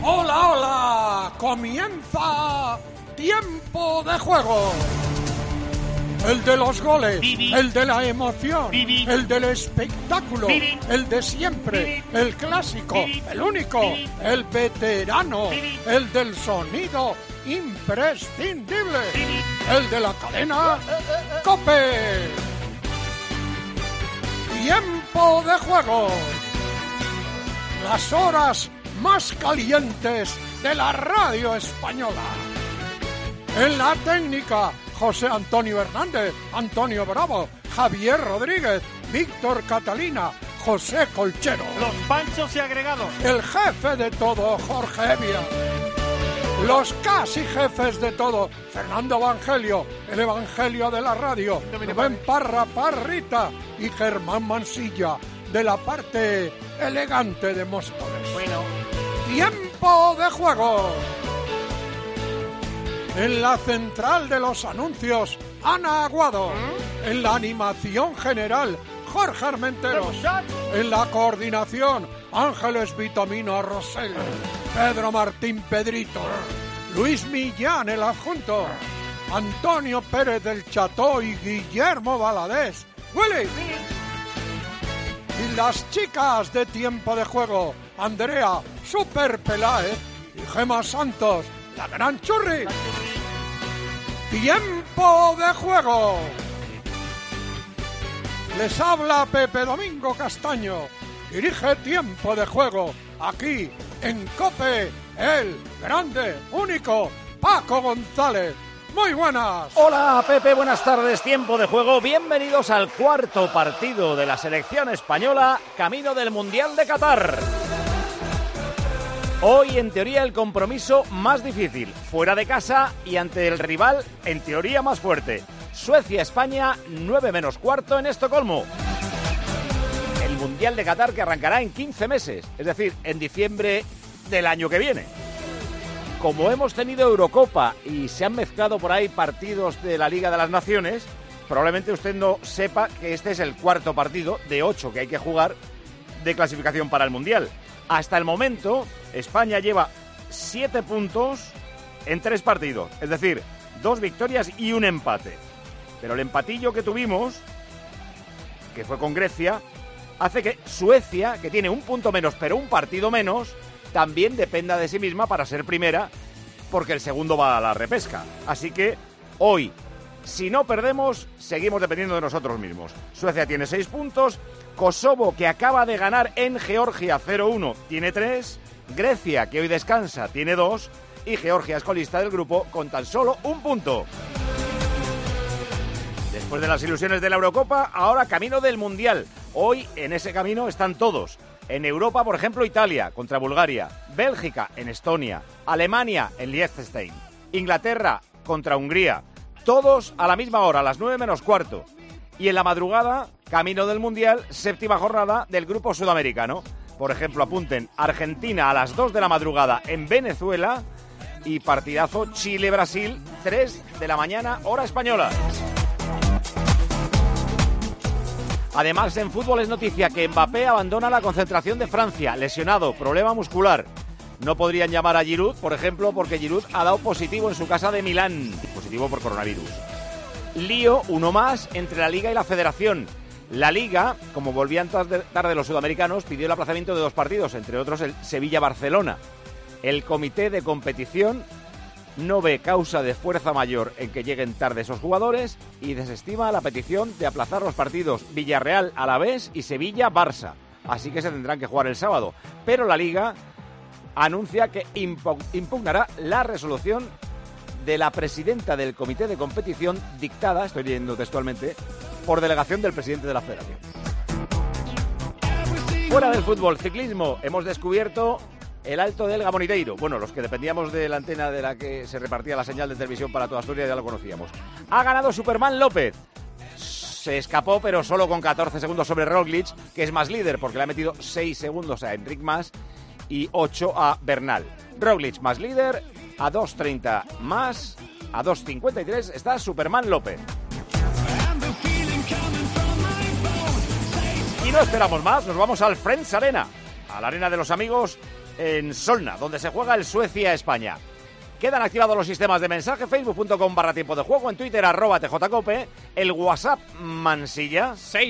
¡Hola, hola! ¡Comienza Tiempo de Juego! El de los goles, el de la emoción, el del espectáculo, el de siempre, el clásico, el único, el veterano, el del sonido imprescindible, el de la cadena COPE. Tiempo de Juego. Las horas más calientes de la radio española. En la técnica, José Antonio Hernández, Antonio Bravo, Javier Rodríguez, Víctor Catalina, José Colchero. Los Panchos y agregados. El jefe de todo, Jorge Evia. Los casi jefes de todo, Fernando Evangelio, el Evangelio de la radio, Rubén Parra Parrita y Germán Mansilla, de la parte elegante de Móstoles. Bueno. Tiempo de Juego. En la central de los anuncios, Ana Aguado. En la animación general, Jorge Armenteros. En la coordinación, Ángeles Vitamina Rosell. Pedro Martín Pedrito. Luis Millán, el adjunto. Antonio Pérez del Cható y Guillermo Valadez. ¡Willy! Y las chicas de Tiempo de Juego, Andrea Super Peláez y Gema Santos, la gran Churri. Tiempo de Juego. Les habla Pepe Domingo Castaño. Dirige Tiempo de Juego aquí en COPE, el grande, único Paco González. Muy buenas. Hola Pepe, buenas tardes. Tiempo de Juego. Bienvenidos al cuarto partido de la selección española camino del Mundial de Qatar. Hoy, en teoría, el compromiso más difícil, fuera de casa y ante el rival, en teoría, más fuerte. Suecia-España, 9 menos cuarto en Estocolmo. El Mundial de Qatar que arrancará en 15 meses, es decir, en diciembre del año que viene. Como hemos tenido Eurocopa y se han mezclado por ahí partidos de la Liga de las Naciones, probablemente usted no sepa que este es el cuarto partido de 8 que hay que jugar de clasificación para el Mundial. Hasta el momento, España lleva 7 puntos en 3 partidos, es decir, 2 victorias y un empate. Pero el empatillo que tuvimos, que fue con Grecia, hace que Suecia, que tiene un punto menos pero un partido menos, también dependa de sí misma para ser primera, porque el segundo va a la repesca. Así que hoy, si no perdemos, seguimos dependiendo de nosotros mismos. Suecia tiene 6 puntos, Kosovo, que acaba de ganar en Georgia 0-1, tiene 3, Grecia, que hoy descansa, tiene 2, y Georgia es colista del grupo con tan solo 1 punto. Después de las ilusiones de la Eurocopa, ahora camino del Mundial. Hoy en ese camino están todos. En Europa, por ejemplo, Italia contra Bulgaria, Bélgica en Estonia, Alemania en Liechtenstein, Inglaterra contra Hungría. Todos a la misma hora, a las 9 menos cuarto. Y en la madrugada, camino del Mundial, 7ª jornada del grupo sudamericano. Por ejemplo, apunten, Argentina a las 2 de la madrugada en Venezuela y partidazo Chile-Brasil, 3 de la mañana, hora española. Además, en fútbol es noticia que Mbappé abandona la concentración de Francia, lesionado, problema muscular. No podrían llamar a Giroud, por ejemplo, porque Giroud ha dado positivo en su casa de Milán, positivo por coronavirus. Lío, uno más, entre la Liga y la Federación. La Liga, como volvían tarde los sudamericanos, pidió el aplazamiento de 2 partidos, entre otros el Sevilla-Barcelona. El comité de competición no ve causa de fuerza mayor en que lleguen tarde esos jugadores y desestima la petición de aplazar los partidos Villarreal-Alavés y Sevilla-Barça. Así que se tendrán que jugar el sábado. Pero la Liga anuncia que impugnará la resolución de la presidenta del comité de competición dictada, estoy leyendo textualmente, por delegación del presidente de la federación. Fuera del fútbol, ciclismo, hemos descubierto el Alto del Gamoniteiro. Bueno, los que dependíamos de la antena de la que se repartía la señal de televisión para toda Asturias ya lo conocíamos. Ha ganado Superman López. Se escapó, pero solo con 14 segundos sobre Roglic, que es más líder, porque le ha metido 6 segundos a Enric Mas y 8 a Bernal. Roglic más líder, a 2.30 más, a 2.53 está Superman López. Y no esperamos más, nos vamos al Friends Arena, a la arena de los amigos, en Solna, donde se juega el Suecia-España. Quedan activados los sistemas de mensaje, facebook.com/tiempo de juego, en Twitter @tjcope, el WhatsApp Mansilla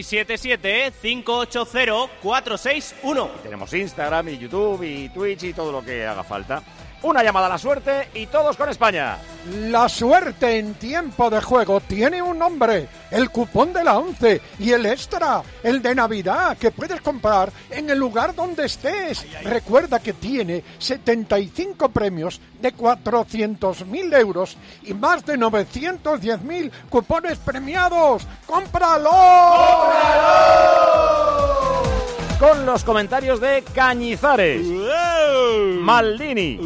677-580-461. Tenemos Instagram y YouTube y Twitch y todo lo que haga falta. Una llamada a la suerte y todos con España. La suerte en tiempo de juego tiene un nombre, el cupón de la 11 y el extra, el de Navidad, que puedes comprar en el lugar donde estés. Recuerda que tiene 75 premios de 400.000 euros y más de 910.000 cupones premiados. ¡Cómpralo! ¡Cómpralo! Con los comentarios de Cañizares, Maldini,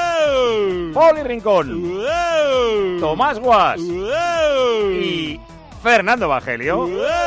Poli Rincón, Tomás Guas y Fernando Evangelio,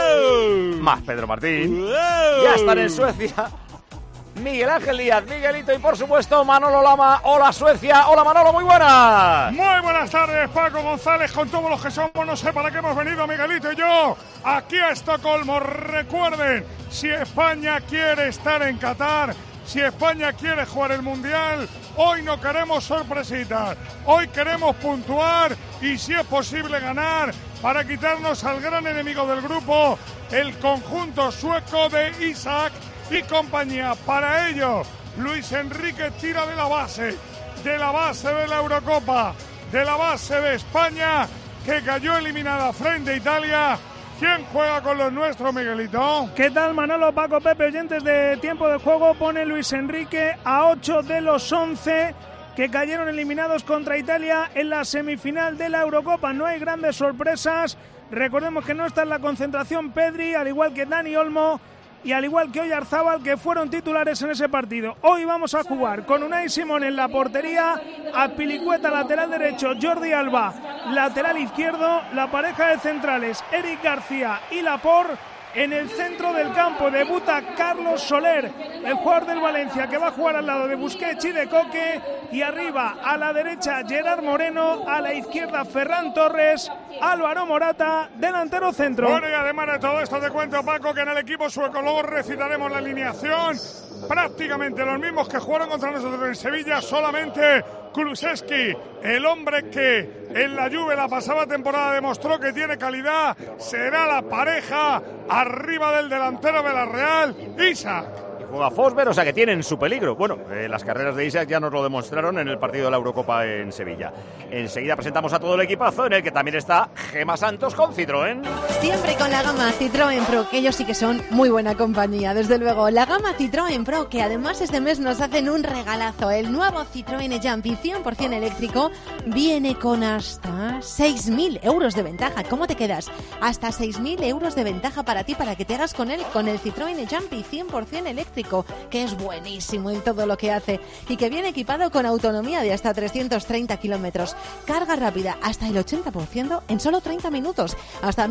más Pedro Martín. Ya están en Suecia Miguel Ángel Díaz, Miguelito y por supuesto Manolo Lama. Hola Suecia, hola Manolo, muy buenas. Muy buenas tardes, Paco González, con todos los que somos. No sé para qué hemos venido Miguelito y yo aquí a Estocolmo. Recuerden, si España quiere estar en Qatar, si España quiere jugar el Mundial, hoy no queremos sorpresitas, hoy queremos puntuar y si es posible ganar para quitarnos al gran enemigo del grupo, el conjunto sueco de Isaac y compañía. Para ello, Luis Enrique tira de la base de la Eurocopa, de la base de España, que cayó eliminada frente a Italia. ¿Quién juega con los nuestros, Miguelito? ¿Qué tal, Manolo, Paco, Pepe, oyentes de Tiempo de Juego? Pone Luis Enrique a 8 de los 11 que cayeron eliminados contra Italia en la semifinal de la Eurocopa. No hay grandes sorpresas. Recordemos que no está en la concentración Pedri, al igual que Dani Olmo y al igual que Oyarzábal, que fueron titulares en ese partido. Hoy vamos a jugar con Unai Simón en la portería, Azpilicueta lateral derecho, Jordi Alba lateral izquierdo, la pareja de centrales Eric García y Laporte. En el centro del campo debuta Carlos Soler, el jugador del Valencia, que va a jugar al lado de Busquets y de Coque. Y arriba, a la derecha, Gerard Moreno, a la izquierda, Ferran Torres, Álvaro Morata, delantero centro. Bueno, y además de todo esto te cuento, Paco, que en el equipo sueco luego recitaremos la alineación. Prácticamente los mismos que jugaron contra nosotros en Sevilla, solamente Kulusevski, el hombre que en la Juve la pasada temporada demostró que tiene calidad, será la pareja arriba del delantero de la Real, Isaac. Juega Fosber, o sea que tienen su peligro. Bueno, las carreras de Isaac ya nos lo demostraron en el partido de la Eurocopa en Sevilla. Enseguida presentamos a todo el equipazo, en el que también está Gemma Santos con Citroën. Siempre con la gama Citroën Pro, que ellos sí que son muy buena compañía, desde luego. La gama Citroën Pro, que además este mes nos hacen un regalazo. El nuevo Citroën Jumpy 100% eléctrico viene con hasta 6.000 euros de ventaja. ¿Cómo te quedas? Hasta 6.000 euros de ventaja para ti, para que te hagas con él, con el Citroën Jumpy 100% eléctrico, que es buenísimo en todo lo que hace y que viene equipado con autonomía de hasta 330 kilómetros, carga rápida hasta el 80% en solo 30 minutos, hasta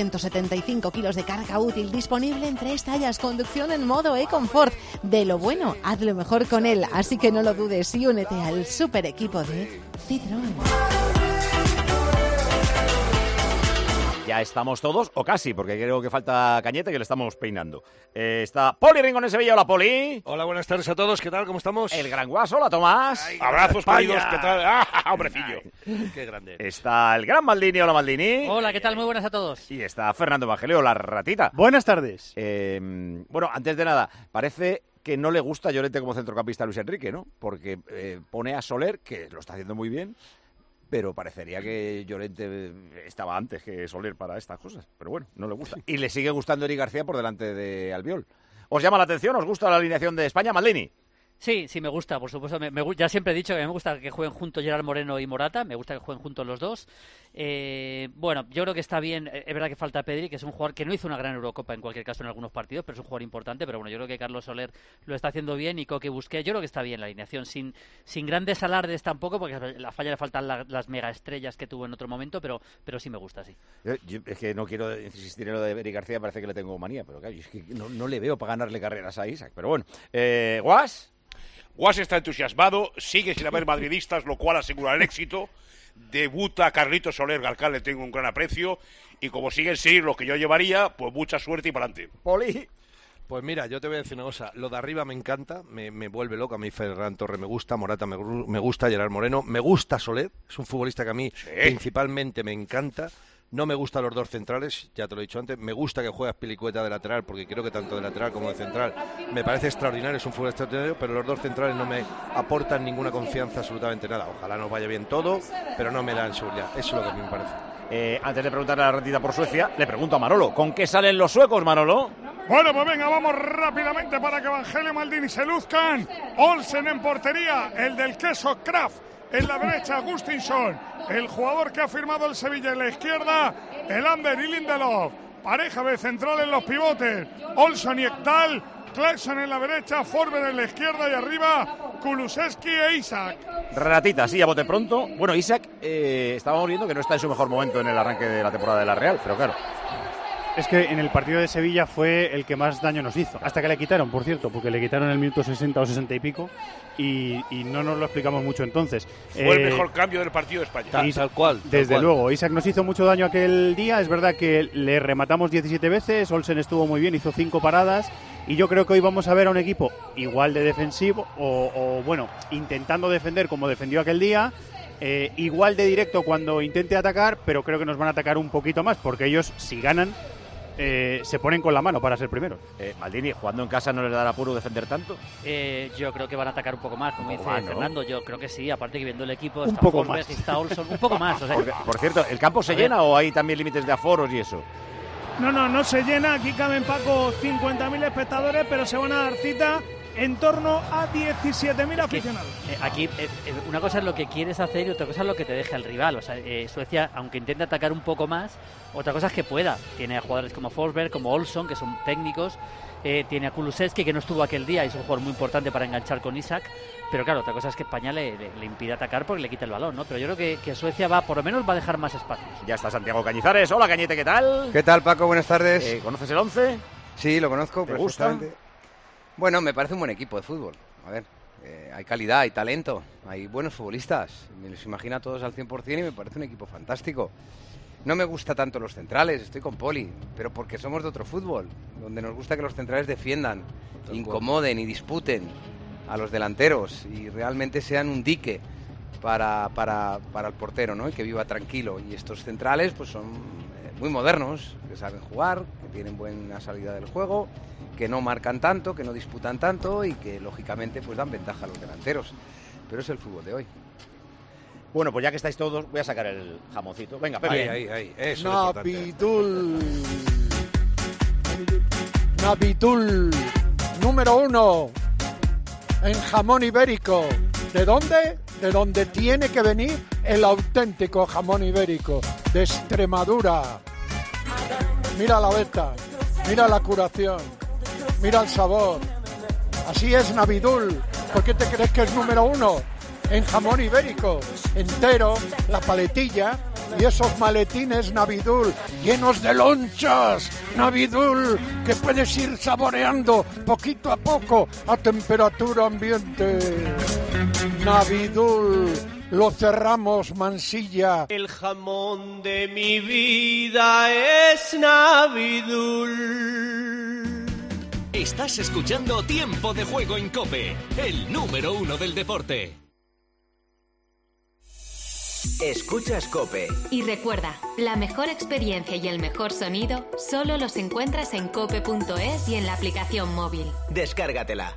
1.275 kilos de carga útil, disponible en 3 tallas, conducción en modo e-confort. De lo bueno, hazlo mejor con él, así que no lo dudes y únete al super equipo de Citroën. Ya estamos todos, o casi, porque creo que falta Cañete, que le estamos peinando. Está Poli Rincón en Sevilla. Hola, Poli. Hola, buenas tardes a todos. ¿Qué tal? ¿Cómo estamos? El Gran Guas. Hola, Tomás. Ay, abrazos, queridos. ¿Qué tal? ¡Ah, hombrecillo! ¡Qué grande! Está el Gran Maldini. Hola, Maldini. Hola, ¿qué tal? Muy buenas a todos. Y está Fernando Evangelio, la ratita. Buenas tardes. Bueno, antes de nada, parece que no le gusta Llorente como centrocampista a Luis Enrique, ¿no? Porque pone a Soler, que lo está haciendo muy bien, pero parecería que Llorente estaba antes que Soler para estas cosas. Pero bueno, no le gusta. Y le sigue gustando Eric García por delante de Albiol. ¿Os llama la atención? ¿Os gusta la alineación de España, Maldini? Sí, me gusta, por supuesto. Ya siempre he dicho que me gusta que jueguen juntos Gerard Moreno y Morata. Me gusta que jueguen juntos los dos. Bueno, yo creo que está bien. Es verdad que falta Pedri, que es un jugador que no hizo una gran Eurocopa en cualquier caso en algunos partidos, pero es un jugador importante. Pero bueno, yo creo que Carlos Soler lo está haciendo bien y Coque Busquets. Yo creo que está bien la alineación, sin grandes alardes tampoco, porque a la falla le faltan las mega estrellas que tuvo en otro momento, pero sí me gusta, sí. Yo es que no quiero insistir en lo de Eric García, parece que le tengo manía, pero claro, es que no le veo para ganarle carreras a Isaac. Pero bueno, Guas. Guas está entusiasmado, sigue sin haber madridistas, lo cual asegura el éxito. Debuta Carlitos Soler, al cual le tengo un gran aprecio. Y como siguen sin ir los que yo llevaría, pues mucha suerte y para adelante. Poli. Pues mira, yo te voy a decir una cosa. Lo de arriba me encanta, me vuelve loco. A mí Ferran Torres me gusta, Morata me gusta, Gerard Moreno, me gusta Soler. Es un futbolista que a mí principalmente me encanta. No me gustan los dos centrales, ya te lo he dicho antes. Me gusta que juegue Azpilicueta de lateral, porque creo que tanto de lateral como de central me parece extraordinario, es un fútbol extraordinario, pero los dos centrales no me aportan ninguna confianza, absolutamente nada. Ojalá nos vaya bien todo, pero no me dan seguridad. Eso es lo que a mí me parece. Antes de preguntarle a la ratita por Suecia, le pregunto a Manolo, ¿con qué salen los suecos, Manolo? Bueno, pues venga, vamos rápidamente para que Evangelio Maldini se luzcan. Olsen en portería, el del queso Kraft. En la derecha, Gustinson, el jugador que ha firmado el Sevilla. En la izquierda, Elander y Lindelof. Pareja de central en los pivotes. Olsen y Ekdal. Clarkson en la derecha, Forber en la izquierda y arriba, Kulusevski e Isak. Ratita, sí, a bote pronto. Bueno, Isak, estábamos viendo que no está en su mejor momento en el arranque de la temporada de la Real, pero claro. Es que en el partido de Sevilla fue el que más daño nos hizo. Hasta que le quitaron, por cierto, porque le quitaron el minuto 60 o 60 y pico y no nos lo explicamos mucho entonces. Fue el mejor cambio del partido de España. Tal cual. Desde luego, Isak nos hizo mucho daño aquel día. Es verdad que le rematamos 17 veces, Olsen estuvo muy bien, hizo 5 paradas y yo creo que hoy vamos a ver a un equipo igual de defensivo o bueno, intentando defender como defendió aquel día. Igual de directo cuando intente atacar, pero creo que nos van a atacar un poquito más porque ellos, si ganan, se ponen con la mano para ser primeros. Maldini, jugando en casa no les dará apuro defender tanto. Yo creo que van a atacar un poco más, como dice Fernando. Yo creo que sí, aparte que viendo el equipo, un está poco Forsberg, más. está Olsen, un poco más. O sea, por cierto, ¿el campo se llena o hay también límites de aforos y eso? No se llena. Aquí caben, Paco, 50.000 espectadores, pero se van a dar cita en torno a 17.000 aficionados. Aquí una cosa es lo que quieres hacer y otra cosa es lo que te deja el rival. O sea, Suecia, aunque intente atacar un poco más, otra cosa es que pueda. Tiene a jugadores como Forsberg, como Olsen, que son técnicos. Tiene a Kulusevski, que no estuvo aquel día y es un jugador muy importante para enganchar con Isak. Pero claro, otra cosa es que España le impide atacar porque le quita el balón, ¿no? Pero yo creo que Suecia por lo menos va a dejar más espacios. Ya está Santiago Cañizares. Hola, Cañete, ¿qué tal? ¿Qué tal, Paco? Buenas tardes. ¿Conoces el 11? Sí, lo conozco ¿Te perfectamente. gusta? Bueno, me parece un buen equipo de fútbol. A ver, hay calidad, hay talento, hay buenos futbolistas. Me los imagino a todos al 100% y me parece un equipo fantástico. No me gusta tanto los centrales, estoy con Poli, pero porque somos de otro fútbol, donde nos gusta que los centrales defiendan, incomoden y disputen a los delanteros y realmente sean un dique para el portero, ¿no? Y que viva tranquilo. Y estos centrales pues son muy modernos, que saben jugar, que tienen buena salida del juego, que no marcan tanto, que no disputan tanto y que lógicamente pues dan ventaja a los delanteros. Pero es el fútbol de hoy. Bueno, pues ya que estáis todos, voy a sacar el jamoncito. Venga, Pepe. Ahí. Eso Navidul, número 1 en jamón ibérico. ¿De dónde? De donde tiene que venir el auténtico jamón ibérico, de Extremadura. Mira la veta, mira la curación, mira el sabor. Así es Navidul. ¿Por qué te crees que es número 1 en jamón ibérico? Entero, la paletilla y esos maletines Navidul llenos de lonchas. Navidul, que puedes ir saboreando poquito a poco a temperatura ambiente. Navidul, lo cerramos, Mansilla. El jamón de mi vida es Navidul. Estás escuchando Tiempo de Juego en COPE, el número 1 del deporte. Escuchas COPE. Y recuerda, la mejor experiencia y el mejor sonido solo los encuentras en cope.es y en la aplicación móvil. Descárgatela.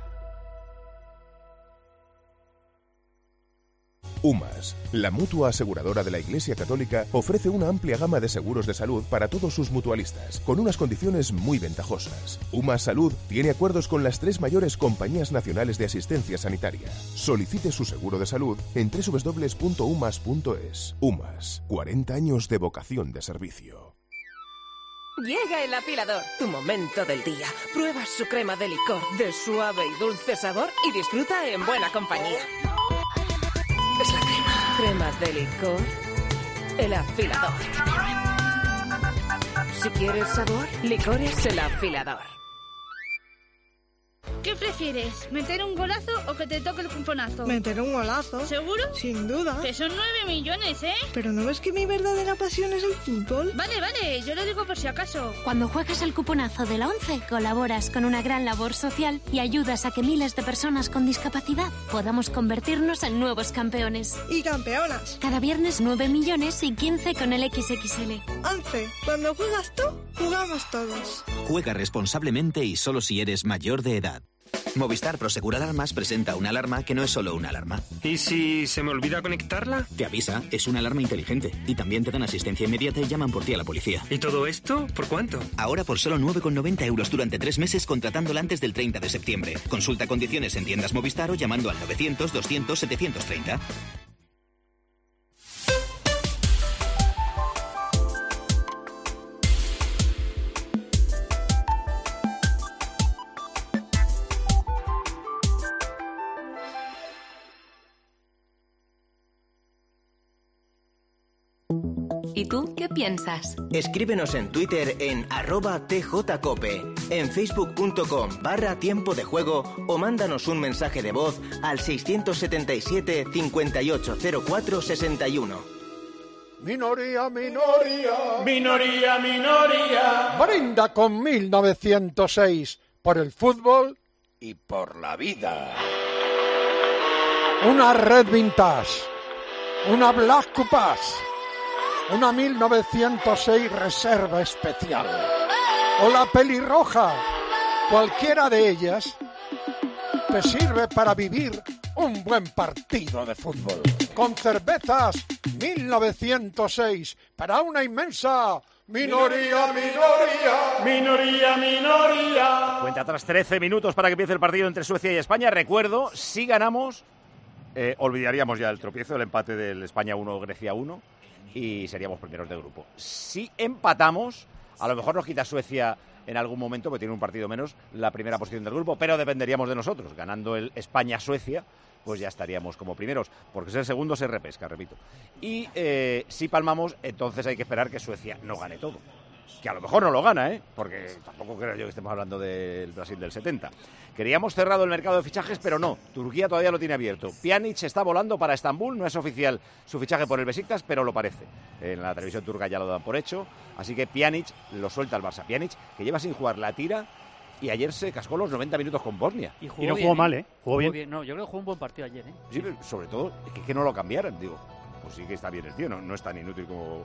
UMAS, la mutua aseguradora de la Iglesia Católica, ofrece una amplia gama de seguros de salud para todos sus mutualistas, con unas condiciones muy ventajosas. UMAS Salud tiene acuerdos con las 3 mayores compañías nacionales de asistencia sanitaria. Solicite su seguro de salud en www.umas.es. UMAS, 40 años de vocación de servicio. Llega el afilador, tu momento del día. Prueba su crema de licor de suave y dulce sabor y disfruta en buena compañía. Es la crema. Cremas de licor. El afilador. Si quieres sabor, licor es el afilador. ¿Qué prefieres? ¿Meter un golazo o que te toque el cuponazo? Meter un golazo. ¿Seguro? Sin duda. Que son 9 millones, ¿eh? ¿Pero no ves que mi verdadera pasión es el fútbol? Vale, yo lo digo por si acaso. Cuando juegas el cuponazo de la ONCE, colaboras con una gran labor social y ayudas a que miles de personas con discapacidad podamos convertirnos en nuevos campeones. Y campeonas. Cada viernes 9 millones y 15 con el XXL. ONCE, cuando juegas tú, jugamos todos. Juega responsablemente y solo si eres mayor de edad. Movistar Prosegur Alarmas presenta una alarma que no es solo una alarma. ¿Y si se me olvida conectarla? Te avisa, es una alarma inteligente. Y también te dan asistencia inmediata y llaman por ti a la policía. ¿Y todo esto por cuánto? Ahora por solo 9,90 € durante 3 meses contratándola antes del 30 de septiembre. Consulta condiciones en tiendas Movistar o llamando al 900 200 730. ¿Y tú qué piensas? Escríbenos en Twitter en @tjcope, en facebook.com/tiempo de juego o mándanos un mensaje de voz al 677 5804 61. Minoría. Brinda con 1906 por el fútbol y por la vida. Una Red Vintage, una Black Coupas, una 1906 Reserva Especial o la pelirroja. Cualquiera de ellas te sirve para vivir un buen partido de fútbol. Con cervezas 1906 para una inmensa minoría. Cuenta atrás 13 minutos para que empiece el partido entre Suecia y España. Recuerdo, si ganamos, olvidaríamos ya el tropiezo, el empate del España 1, Grecia 1. Y seríamos primeros de grupo. Si empatamos, a lo mejor nos quita Suecia en algún momento, porque tiene un partido menos, la primera posición del grupo, pero dependeríamos de nosotros. Ganando el España-Suecia, pues ya estaríamos como primeros, porque si el segundo se repesca, repito. Y si palmamos, entonces hay que esperar que Suecia no gane todo. Que a lo mejor no lo gana, porque tampoco creo yo que estemos hablando del Brasil del 70. Queríamos cerrado el mercado de fichajes, pero no. Turquía todavía lo tiene abierto. Pjanic está volando para Estambul. No es oficial su fichaje por el Besiktas, pero lo parece. En la televisión turca ya lo dan por hecho. Así que Pjanic lo suelta al Barça. Pjanic, que lleva sin jugar, la tira y ayer se cascó los 90 minutos con Bosnia. Y no jugó mal, Jugó bien. No, yo creo que jugó un buen partido ayer, Sí, pero sobre todo, que no lo cambiaran, digo. Pues sí que está bien el tío, no es tan inútil como...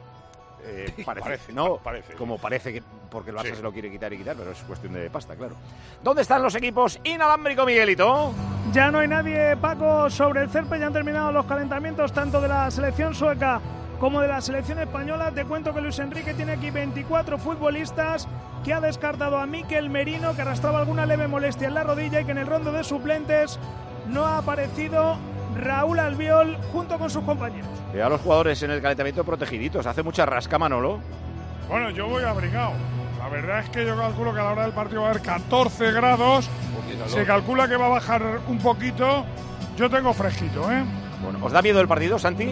parece, como parece que porque el Barça se lo quiere quitar, pero es cuestión de pasta, claro. ¿Dónde están los equipos inalámbrico, Miguelito? Ya no hay nadie, Paco, sobre el césped. Ya han terminado los calentamientos tanto de la selección sueca como de la selección española. Te cuento que Luis Enrique tiene aquí 24 futbolistas, que ha descartado a Mikel Merino, que arrastraba alguna leve molestia en la rodilla, y que en el rondo de suplentes no ha aparecido Raúl Albiol junto con sus compañeros. A los jugadores en el calentamiento protegiditos. Hace mucha rasca, Manolo. Bueno, yo voy abrigado. La verdad es que yo calculo que a la hora del partido va a haber 14 grados. Se calcula que va a bajar un poquito. Yo tengo fresquito, Bueno, ¿os da miedo el partido, Santi?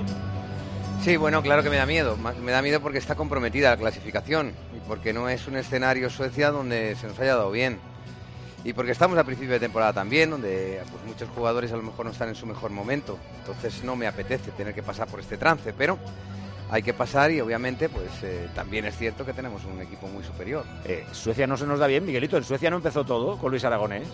Sí, bueno, claro que me da miedo. Me da miedo porque está comprometida la clasificación y porque no es un escenario Suecia donde se nos haya dado bien. Y porque estamos a principio de temporada también, donde pues, muchos jugadores a lo mejor no están en su mejor momento. Entonces no me apetece tener que pasar por este trance, pero hay que pasar y obviamente pues también es cierto que tenemos un equipo muy superior. Suecia no se nos da bien, Miguelito. En Suecia no empezó todo con Luis Aragonés.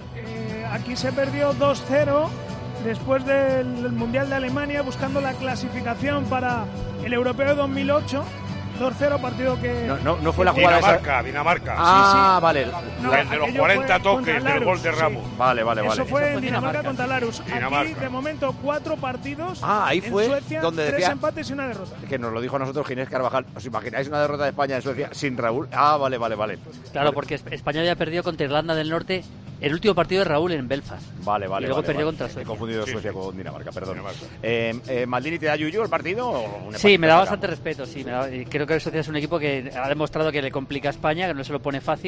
Aquí se perdió 2-0 después del Mundial de Alemania, buscando la clasificación para el Europeo de 2008. 2-0, partido que... No fue la jugada Dinamarca. Ah, sí. vale. No, el de los 40 toques del gol de Ramos. Sí. Vale. Eso fue en Dinamarca contra Larus. Aquí, de momento, 4 partidos. Ahí fue en Suecia, donde 3 decía... empates y una derrota. Que nos lo dijo a nosotros Ginés Carvajal. ¿Os imagináis una derrota de España en Suecia sin Raúl? Ah, vale. Claro, porque España había perdido contra Irlanda del Norte el último partido de Raúl en Belfast. Vale. Y luego perdió contra Suecia. He confundido Suecia con Dinamarca, perdón. ¿Maldini te da yuyu el partido? Sí, me da bastante respeto. Sí, creo que Suecia es un equipo que ha demostrado que le complica a España, que no se lo pone fácil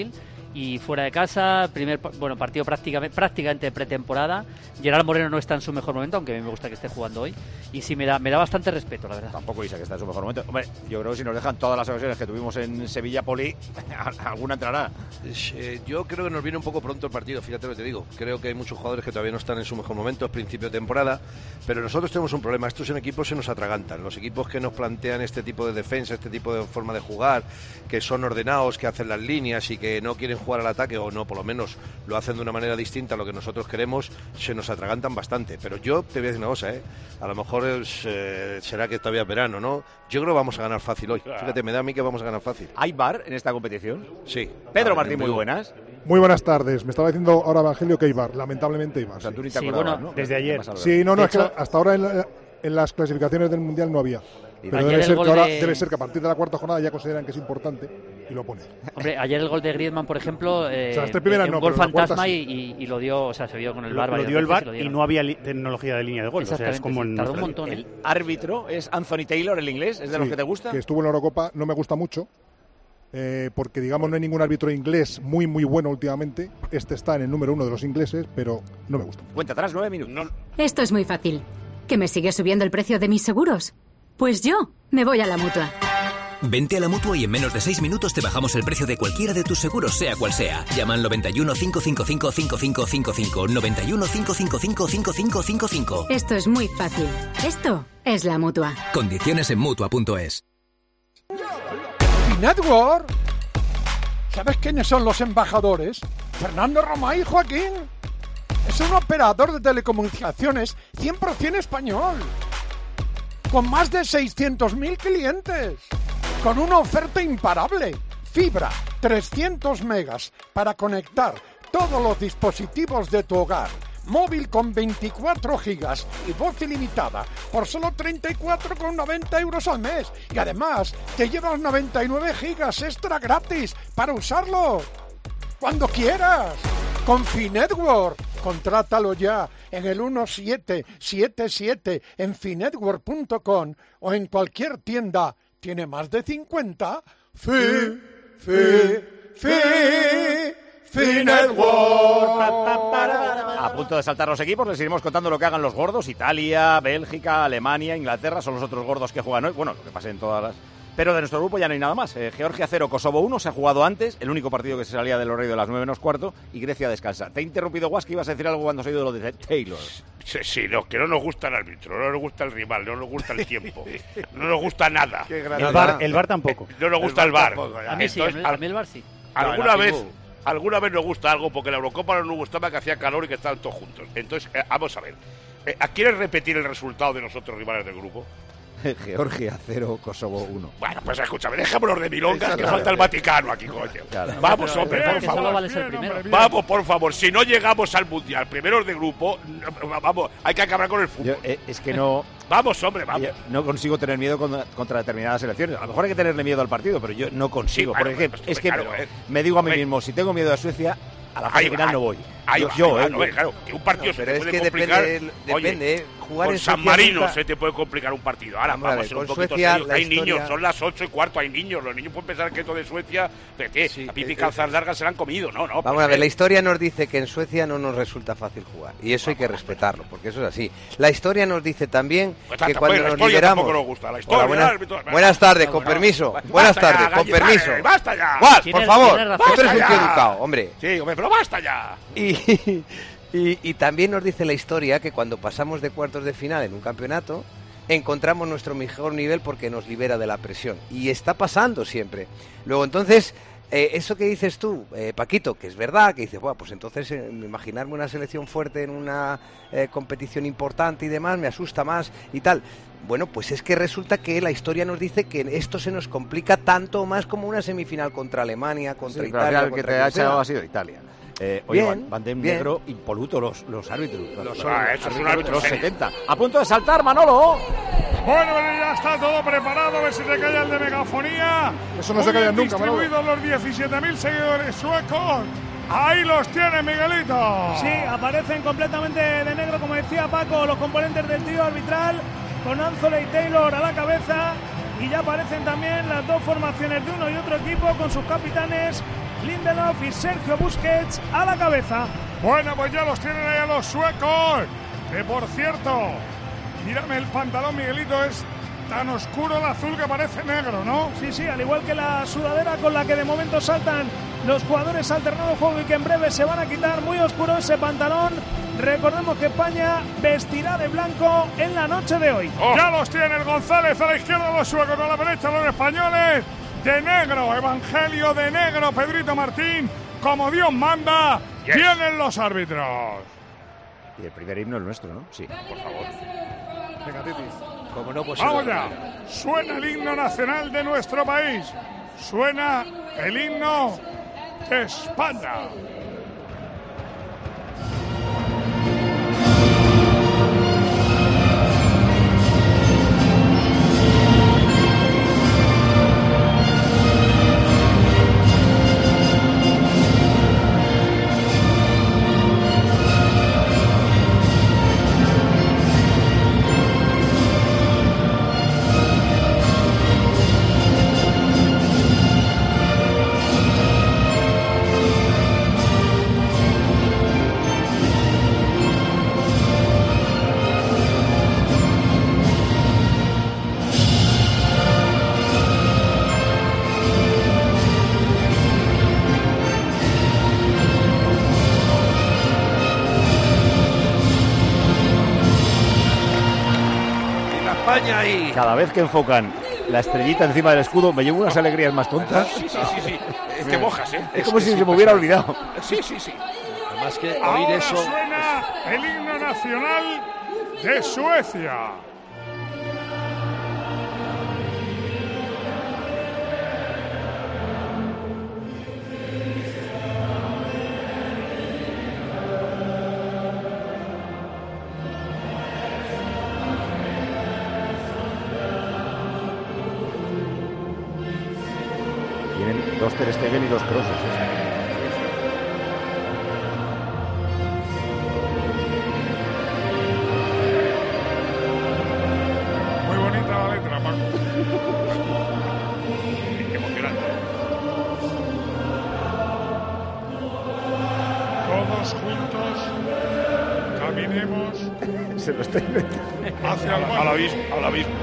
Y fuera de casa, partido prácticamente pretemporada. Gerard Moreno no está en su mejor momento, aunque a mí me gusta que esté jugando hoy. Y sí, me da bastante respeto, la verdad. Tampoco Isa que está en su mejor momento. Hombre, yo creo que si nos dejan todas las ocasiones que tuvimos en Sevilla Poli, alguna entrará. Yo creo que nos viene un poco pronto el partido, fíjate lo que te digo. Creo que hay muchos jugadores que todavía no están en su mejor momento, es principio de temporada, pero nosotros tenemos un problema. Estos equipos se nos atragantan. Los equipos que nos plantean este tipo de defensa, este tipo de forma de jugar, que son ordenados, que hacen las líneas y que no quieren jugar al ataque, o no, por lo menos lo hacen de una manera distinta a lo que nosotros queremos, se nos atragantan bastante. Pero yo te voy a decir una cosa, a lo mejor será que todavía es verano, ¿no? Yo creo que vamos a ganar fácil hoy. Fíjate, me da a mí que vamos a ganar fácil. ¿Hay VAR en esta competición? Sí. Pedro Martín, muy buenas. Muy buenas tardes. Me estaba diciendo ahora Evangelio que hay VAR, lamentablemente hay VAR. O sea, tú ni te acordabas, ¿no? Desde ayer. Sí, no, es que hasta ahora en las clasificaciones del Mundial no había. Pero debe ser que a partir de la cuarta jornada ya consideran que es importante y lo ponen. Hombre, ayer el gol de Griezmann, por ejemplo, un gol fantasma y lo dio, o sea, se vio con el VAR. Lo dio el VAR y no había tecnología de línea de gol. O sea, es como tardó un montón. El árbitro es Anthony Taylor, el inglés, ¿es de los que te gusta? Que estuvo en la Eurocopa, no me gusta mucho. Porque digamos no hay ningún árbitro inglés muy bueno últimamente. Este está en el número 1 de los ingleses, pero no me gusta. Cuenta atrás, 9 minutos. Esto es muy fácil. ¿Que me sigue subiendo el precio de mis seguros? Pues yo me voy a la Mutua. Vente a la Mutua y en menos de 6 minutos te bajamos el precio de cualquiera de tus seguros, sea cual sea. Llama al 91 555 5555. 91 555 5555. Esto es muy fácil. Esto es la Mutua. Condiciones en Mutua.es. Network. ¿Sabes quiénes son los embajadores? Fernando Romay y Joaquín. Es un operador de telecomunicaciones 100% español, con más de 600.000 clientes, con una oferta imparable. Fibra, 300 megas para conectar todos los dispositivos de tu hogar. Móvil con 24 gigas y voz ilimitada por solo 34,90 euros al mes. Y además te llevas 99 gigas extra gratis para usarlo cuando quieras. Con Finetwork, contrátalo ya en el 1777 en finetwork.com o en cualquier tienda. ¿Tiene más de 50? Finetwork. A punto de saltar los equipos, les iremos contando lo que hagan los gordos. Italia, Bélgica, Alemania, Inglaterra, son los otros gordos que juegan hoy. Bueno, lo que pase en todas las... Pero de nuestro grupo ya no hay nada más. Georgia 0, Kosovo 1, se ha jugado antes, el único partido que se salía del horario de las 9:15, y Grecia descansa. Te he interrumpido, Guas, que ibas a decir algo cuando has oído lo de Taylor. Sí, no, que no nos gusta el árbitro, no nos gusta el rival, no nos gusta el tiempo, no nos gusta nada. El VAR tampoco. No nos gusta el VAR. A mí sí, a mí el VAR sí. Alguna vez nos gusta algo, porque la Eurocopa no nos gustaba que hacía calor y que estaban todos juntos. Entonces, vamos a ver. ¿Quieres repetir el resultado de nosotros rivales del grupo? Georgia 0, Kosovo 1. Bueno, pues escúchame, dejémonos de milongas, que falta el Vaticano aquí, coño. Claro. Vamos, hombre, por favor. Vamos, por favor, si no llegamos al Mundial, primeros de grupo, vamos, hay que acabar con el fútbol. Es que no... Vamos, hombre, vamos. No consigo tener miedo contra determinadas selecciones. A lo mejor hay que tenerle miedo al partido, pero yo no consigo. Sí, bueno, porque pues, es que claro, me digo a mí mismo, si tengo miedo a Suecia, a la fase final no voy. Claro, que un partido se te puede complicar. Depende, jugar con en San Suecia Marino nunca... se te puede complicar un partido. Ahora vamos a ser un poquito Suecia, serios. Hay historia... niños, son las 8:15, hay niños. Los niños pueden pensar que esto de Suecia, a pipi calzas largas se la han comido. No. Vamos a ver, la historia nos dice que en Suecia no nos resulta fácil jugar. Y eso hay que respetarlo, porque eso es así. La historia nos dice también que cuando nos liberamos... Nos gusta. La historia, buenas tardes, con permiso. Buenas tardes, con permiso. ¡Basta ya! Guas, por favor, tú eres un tío educado, hombre. Sí, hombre, pero basta ya. Y también nos dice la historia que cuando pasamos de cuartos de final en un campeonato, encontramos nuestro mejor nivel porque nos libera de la presión. Y está pasando siempre. Luego, entonces, eso que dices tú, Paquito, que es verdad, que dices, bueno, pues entonces imaginarme una selección fuerte en una competición importante y demás me asusta más y tal. Bueno, pues es que resulta que la historia nos dice que esto se nos complica tanto o más como una semifinal contra Alemania, contra Italia. El que te ha echado ha sido Italia. Oye, van de negro impoluto los árbitros. Esos son árbitros los 70. A punto de saltar, Manolo. Bueno, ya está todo preparado. A ver si te calla el de megafonía. Eso no se calla nunca, Manolo. Distribuidos los 17.000 seguidores suecos. Ahí los tiene Miguelito. Sí, aparecen completamente de negro, como decía Paco, los componentes del trío arbitral, con Anthony Taylor a la cabeza. Y ya aparecen también las dos formaciones de uno y otro equipo con sus capitanes Lindelof y Sergio Busquets a la cabeza. Bueno, pues ya los tienen ahí a los suecos. Que por cierto, mírame el pantalón, Miguelito, es tan oscuro el azul que parece negro, ¿no? Sí, al igual que la sudadera con la que de momento saltan los jugadores alternando juego y que en breve se van a quitar. Muy oscuro ese pantalón. Recordemos que España vestirá de blanco en la noche de hoy. Ya los tiene el González a la izquierda, los suecos a la derecha, los españoles. De negro, Evangelio de negro, Pedrito Martín, como Dios manda, vienen los árbitros. Y el primer himno es nuestro, ¿no? Sí, por favor. Venga, Titi. Como no, pues vamos ya. Suena el himno nacional de nuestro país. Suena el himno de España. Cada vez que enfocan la estrellita encima del escudo me llevo unas alegrías más tontas. Sí. Te mojas, ¿eh? Es como si se me hubiera olvidado. Sí. Además que oír ahora eso... suena el himno nacional de Suecia. Tienen 2 Ter Stegen y 2 Crosses. Muy bonita la letra, Paco. Emocionante. Todos juntos caminemos Se lo estoy inventando. hacia el Al abismo.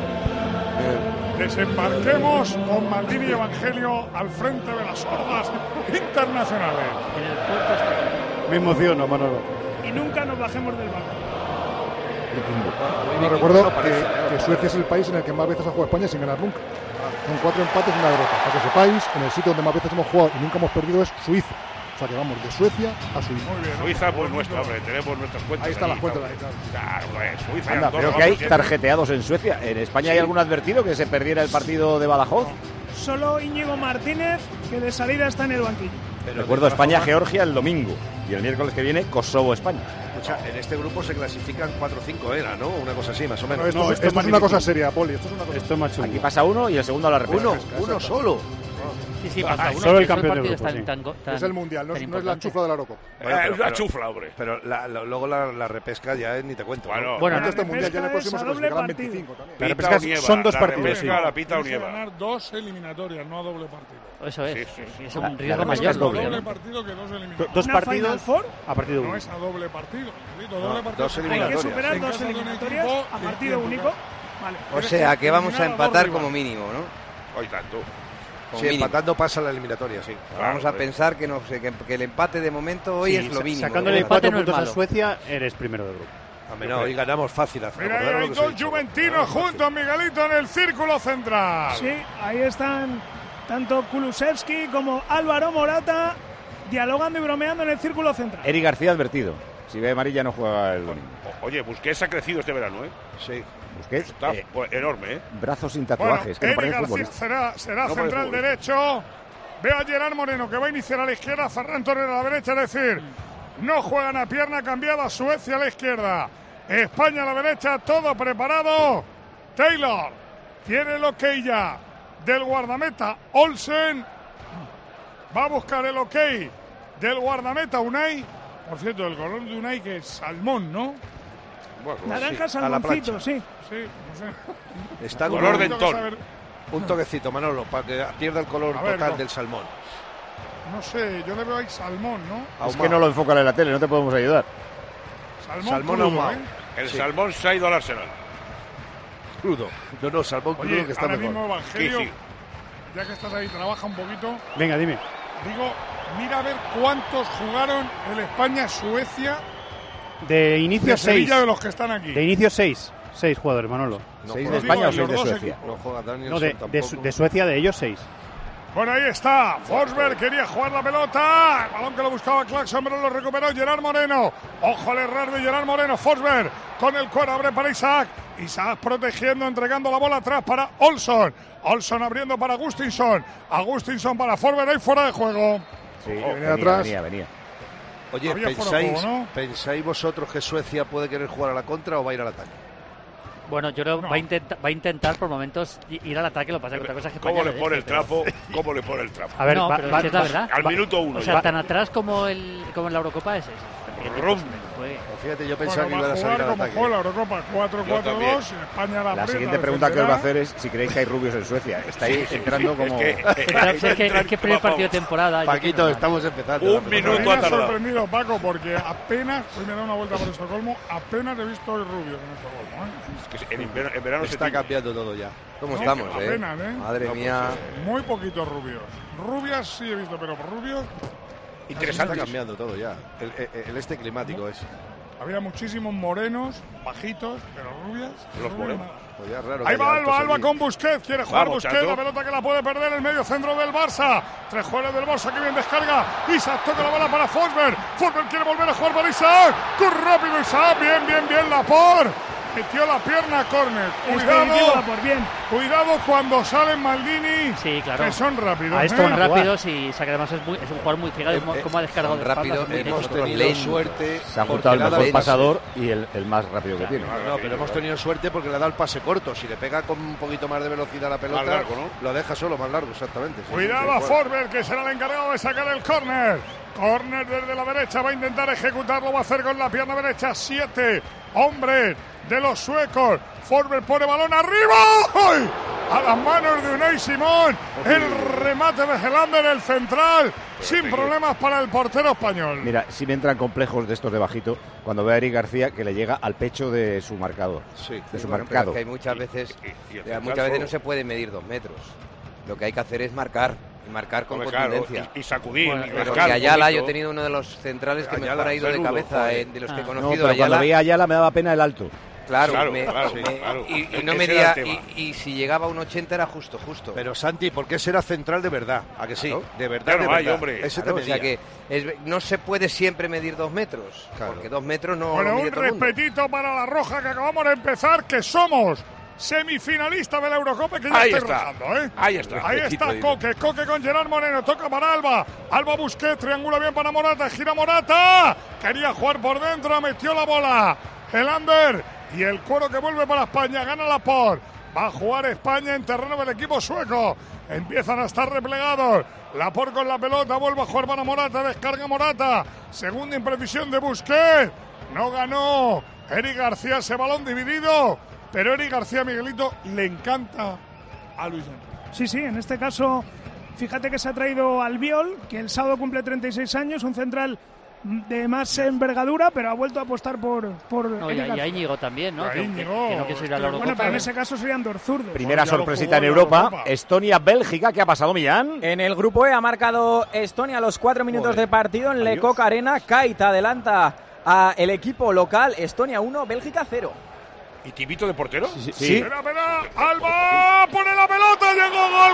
Desembarquemos con Maldini y Evangelio al frente de las hordas internacionales. Me emociono, Manolo. Y nunca nos bajemos del barco. No recuerdo que Suecia es el país en el que más veces ha jugado España sin ganar nunca. Son 4 empates y una derrota. Para que sepáis, en el sitio donde más veces hemos jugado y nunca hemos perdido es Suiza. O sea que vamos de Suecia a Suiza. Muy bien. Suiza, pues nuestra, hombre, tenemos nuestras cuentas. Ahí están las allí, cuentas. claro. Ahí, Claro, pues, Suiza. Anda, pero que hay tarjeteados en Suecia. ¿En España hay algún advertido que se perdiera el partido de Badajoz? Solo Íñigo Martínez, que de salida está en el banquillo. Recuerdo España-Georgia el domingo. Y el miércoles que viene, Kosovo-España. Escucha, en este grupo se clasifican 4 o 5, era, ¿no? Una cosa así, más o menos. No, esto es una cosa seria, Poli. Esto es una cosa Esto es más chungo. Aquí pasa uno y el segundo a la repesca. Uno solo. Sí, pasa uno. solo el Esos campeón de partidos grupo, sí. Es el mundial, no es la chufla de la Eurocopa. Es una chufla, hombre. Pero luego la repesca ya ni te cuento. ¿no? Bueno, Antes este mundial ya en el próximo se clasificarán 25 también. Son 2 partidos, sí. La pita o Tienes que nieva. ganar 2 eliminatorias, no a doble partido. Eso es. Sí. Es un La riesgo repesca mayor. es doble, doble ¿no? partido que 2 eliminatorias. 2 ¿Una partidos Final Four? a partido No 1. es a doble partido. Doble No, partido. 2 Hay que eliminatorias. superar En 2 casa de un eliminatorias equipo a y partido tiempo. único. Vale. O sea, que vamos a Eliminar a dos empatar rivales. como mínimo, ¿no? Hoy tanto. Como Sí, mínimo. empatando pasa la eliminatoria, sí. Vamos a pensar que, no sé, que el empate de momento hoy es lo mínimo. Sacándole El 4 empate no es puntos a malo. Suecia, eres primero de grupo. Hombre, no, hoy ganamos fácil. Mira, ahí hay 2 juventinos juntos, Miguelito, en el círculo central. Sí, ahí están tanto Kulusevski como Álvaro Morata dialogando y bromeando en el círculo central. Eri García advertido. Si ve amarilla no juega el domingo. Oye, Busquets ha crecido este verano, ¿eh? Sí. Busquets, Está pues, enorme, ¿eh? brazos sin Bueno, tatuajes, que no Eri parece García futbolista. será No central parece derecho. Ve a Gerard Moreno, que va a iniciar a la izquierda, Ferran Torres a la derecha, es decir, no juegan a pierna cambiada, Suecia a la izquierda, España a la derecha, todo preparado. Taylor tiene el ok ya del guardameta Olsen, va a buscar el ok del guardameta Unai. Por cierto, el color de Unai que es salmón, ¿no? Bueno, Naranja sí, a la salmoncito, plancha. sí. Sí, no sé. Está Color de un, entón. un toquecito, Manolo, para que pierda el color A ver, total no. del salmón. No sé, yo le veo ahí salmón, ¿no? Es que no lo enfocan en la tele, no te podemos ayudar. Salmón crudo, ahumado. El salmón se ha ido al Arsenal. Crudo. No, salmón crudo que está ahora mejor. mismo, Evangelio, ya que estás ahí, trabaja un poquito. Venga, dime. Digo, mira a ver cuántos jugaron el España-Suecia. De inicio 6. Sevilla, de los que están aquí. De inicio 6. 6 jugadores, Manolo. No, 6 de España o 6 de Suecia. No juega Danielson No, de Suecia, de ellos 6. Bueno, ahí está. Forsberg quería jugar la pelota. El balón que lo buscaba Clarkson, pero lo recuperó Gerard Moreno. Ojo al error de Gerard Moreno. Forsberg con el cuero abre para Isaac. Isaac protegiendo, entregando la bola atrás para Olsson. Olsson abriendo para Agustinson. Agustinson para Forsberg, ahí fuera de juego. Sí, venía atrás. Venía. Oye, ¿pensáis vosotros que Suecia puede querer jugar a la contra o va a ir al ataque? Bueno, yo creo que va a intentar por momentos ir al ataque. Lo que pasa es que otra cosa es que ¿Cómo le pone el trapo? ¿Cómo le pone el trapo? A ver, no, pero es la verdad. Al minuto 1. O sea, tan atrás como en la Eurocopa es eso. Fíjate, yo pensaba que iba a salir al ataque. Como la Eurocopa 4-4-2, España la siguiente pregunta que os va a hacer es si creéis que hay rubios en Suecia. Estáis entrando como... Es que primer partido de temporada. Paquito, estamos empezando. Un minuto me ha sorprendido, Paco, porque apenas, hoy me da una vuelta por Estocolmo, apenas he visto hoy rubios en Estocolmo. Es que en verano está cambiando todo ya. ¿Cómo estamos, apenas, Madre mía. Muy poquitos rubios. Rubias sí he visto, pero rubios... Interesante. Está cambiando todo ya. El climático es. Había muchísimos morenos, bajitos, pero rubias. Los morenos. Pues ya raro. Ahí va Alba con Busquets. Quiere jugar Busquets. La pelota que la puede perder el medio centro del Barça. 3 jugadores del Barça que bien descarga. Isaac toca la bola para Forsberg. Forsberg quiere volver a jugar para Isaac. ¡Qué rápido Isaac! Bien, Laporte. Metió la pierna, córner. Cuidado cuando salen Maldini. Sí, claro. Que son rápidos. Son rápidos y además es un jugador muy fijado. Como ha descargado de rápido. Hemos tenido suerte. Se ha juntado el mejor pasador y el más rápido que tiene. No, pero hemos tenido suerte porque le ha dado el pase corto. Si le pega con un poquito más de velocidad a la pelota, más largo, ¿no? Lo deja solo, más largo, exactamente. Cuidado a Forsberg, que será el encargado de sacar el córner. Córner desde la derecha, va a intentar ejecutarlo, va a hacer con la pierna derecha. 7 hombres de los suecos. Forsberg pone balón arriba. ¡Ay! A las manos de Unai Simón. El remate de Helander, el central. Sin problemas para el portero español. Mira, si me entran complejos de estos de bajito cuando ve a Eric García que le llega al pecho de su marcador. Sí, de su bueno, marcado. Que hay muchas veces no se puede medir 2 metros. Lo que hay que hacer es marcar. Y marcar con contundencia. Y sacudir. Porque Ayala, yo he tenido uno de los centrales que mejor ha ido de cabeza de los que he conocido. No, pero cuando veía a Ayala me daba pena el alto. Claro. Y no medía, y si llegaba a un 80 era justo. Pero Santi, ¿por qué será central de verdad? ¿A que sí? Claro. De verdad, de verdad. Hombre. Claro, o sea que no se puede siempre medir 2 metros. Claro. Porque 2 metros no. Bueno, mide un todo el mundo. respetito para la Roja que acabamos de empezar, que somos semifinalista de la Eurocopa, que ya estoy rajando, Ahí está Coque con Gerard Moreno, toca para Alba Busquets, triangula bien para Morata, gira Morata, quería jugar por dentro, metió la bola, Helander, y el cuero que vuelve para España, gana Laporte, va a jugar España en terreno del equipo sueco, empiezan a estar replegados, Laporte con la pelota, vuelve a jugar para Morata, descarga Morata, segunda imprecisión de Busquets, no ganó Eric García ese balón dividido. Pero Eric García, Miguelito, le encanta a Luis Enrique. Sí, en este caso, fíjate que se ha traído Albiol, que el sábado cumple 36 años, un central de más envergadura, pero ha vuelto a apostar por Eric García. Y a Íñigo también, ¿no? Que no quiso ir a la Eurocopa. Bueno, pero en ese caso serían dos zurdos. Primera sorpresita en Europa, Estonia-Bélgica, ¿qué ha pasado, Millán? En el grupo E ha marcado Estonia a los 4 minutos de partido en Lecoq Arena. Kait adelanta a el equipo local, Estonia 1, Bélgica 0. ¿Y Tibito de portero? Sí. Espera, Alba pone la pelota, llegó gol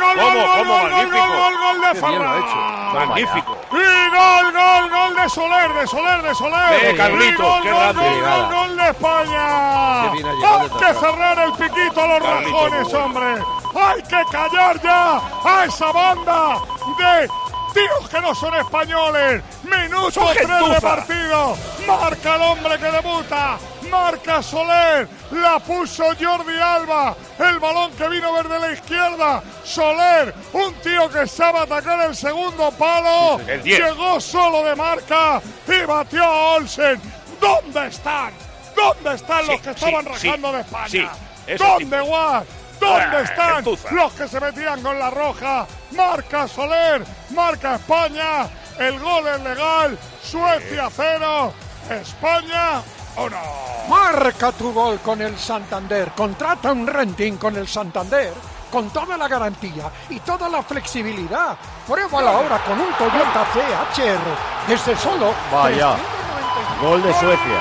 de Ferran. Magnífico. Y gol de Soler. Carlitos, qué grande. Gol de España. Hay que cerrar el piquito a los rajones, hombre. Hay que callar ya a esa banda de tíos que no son españoles. Minuto 3 de partido. Marca el hombre que debuta. Marca Soler. La puso Jordi Alba. El balón que vino desde la izquierda. Soler, un tío que sabe atacar el segundo palo. Llegó solo de marca y batió a Olsen. ¿Dónde están? Los que estaban rajando de España? ¿Dónde, Guas? ¿Dónde están los que se metían con la Roja marca Soler, marca España, el gol es legal, Suecia 0, España 1. Marca tu gol con el Santander, contrata un renting con el Santander, con toda la garantía y toda la flexibilidad. Pruébalo ahora con un Toyota CHR, desde solo... Vaya, gol de Suecia.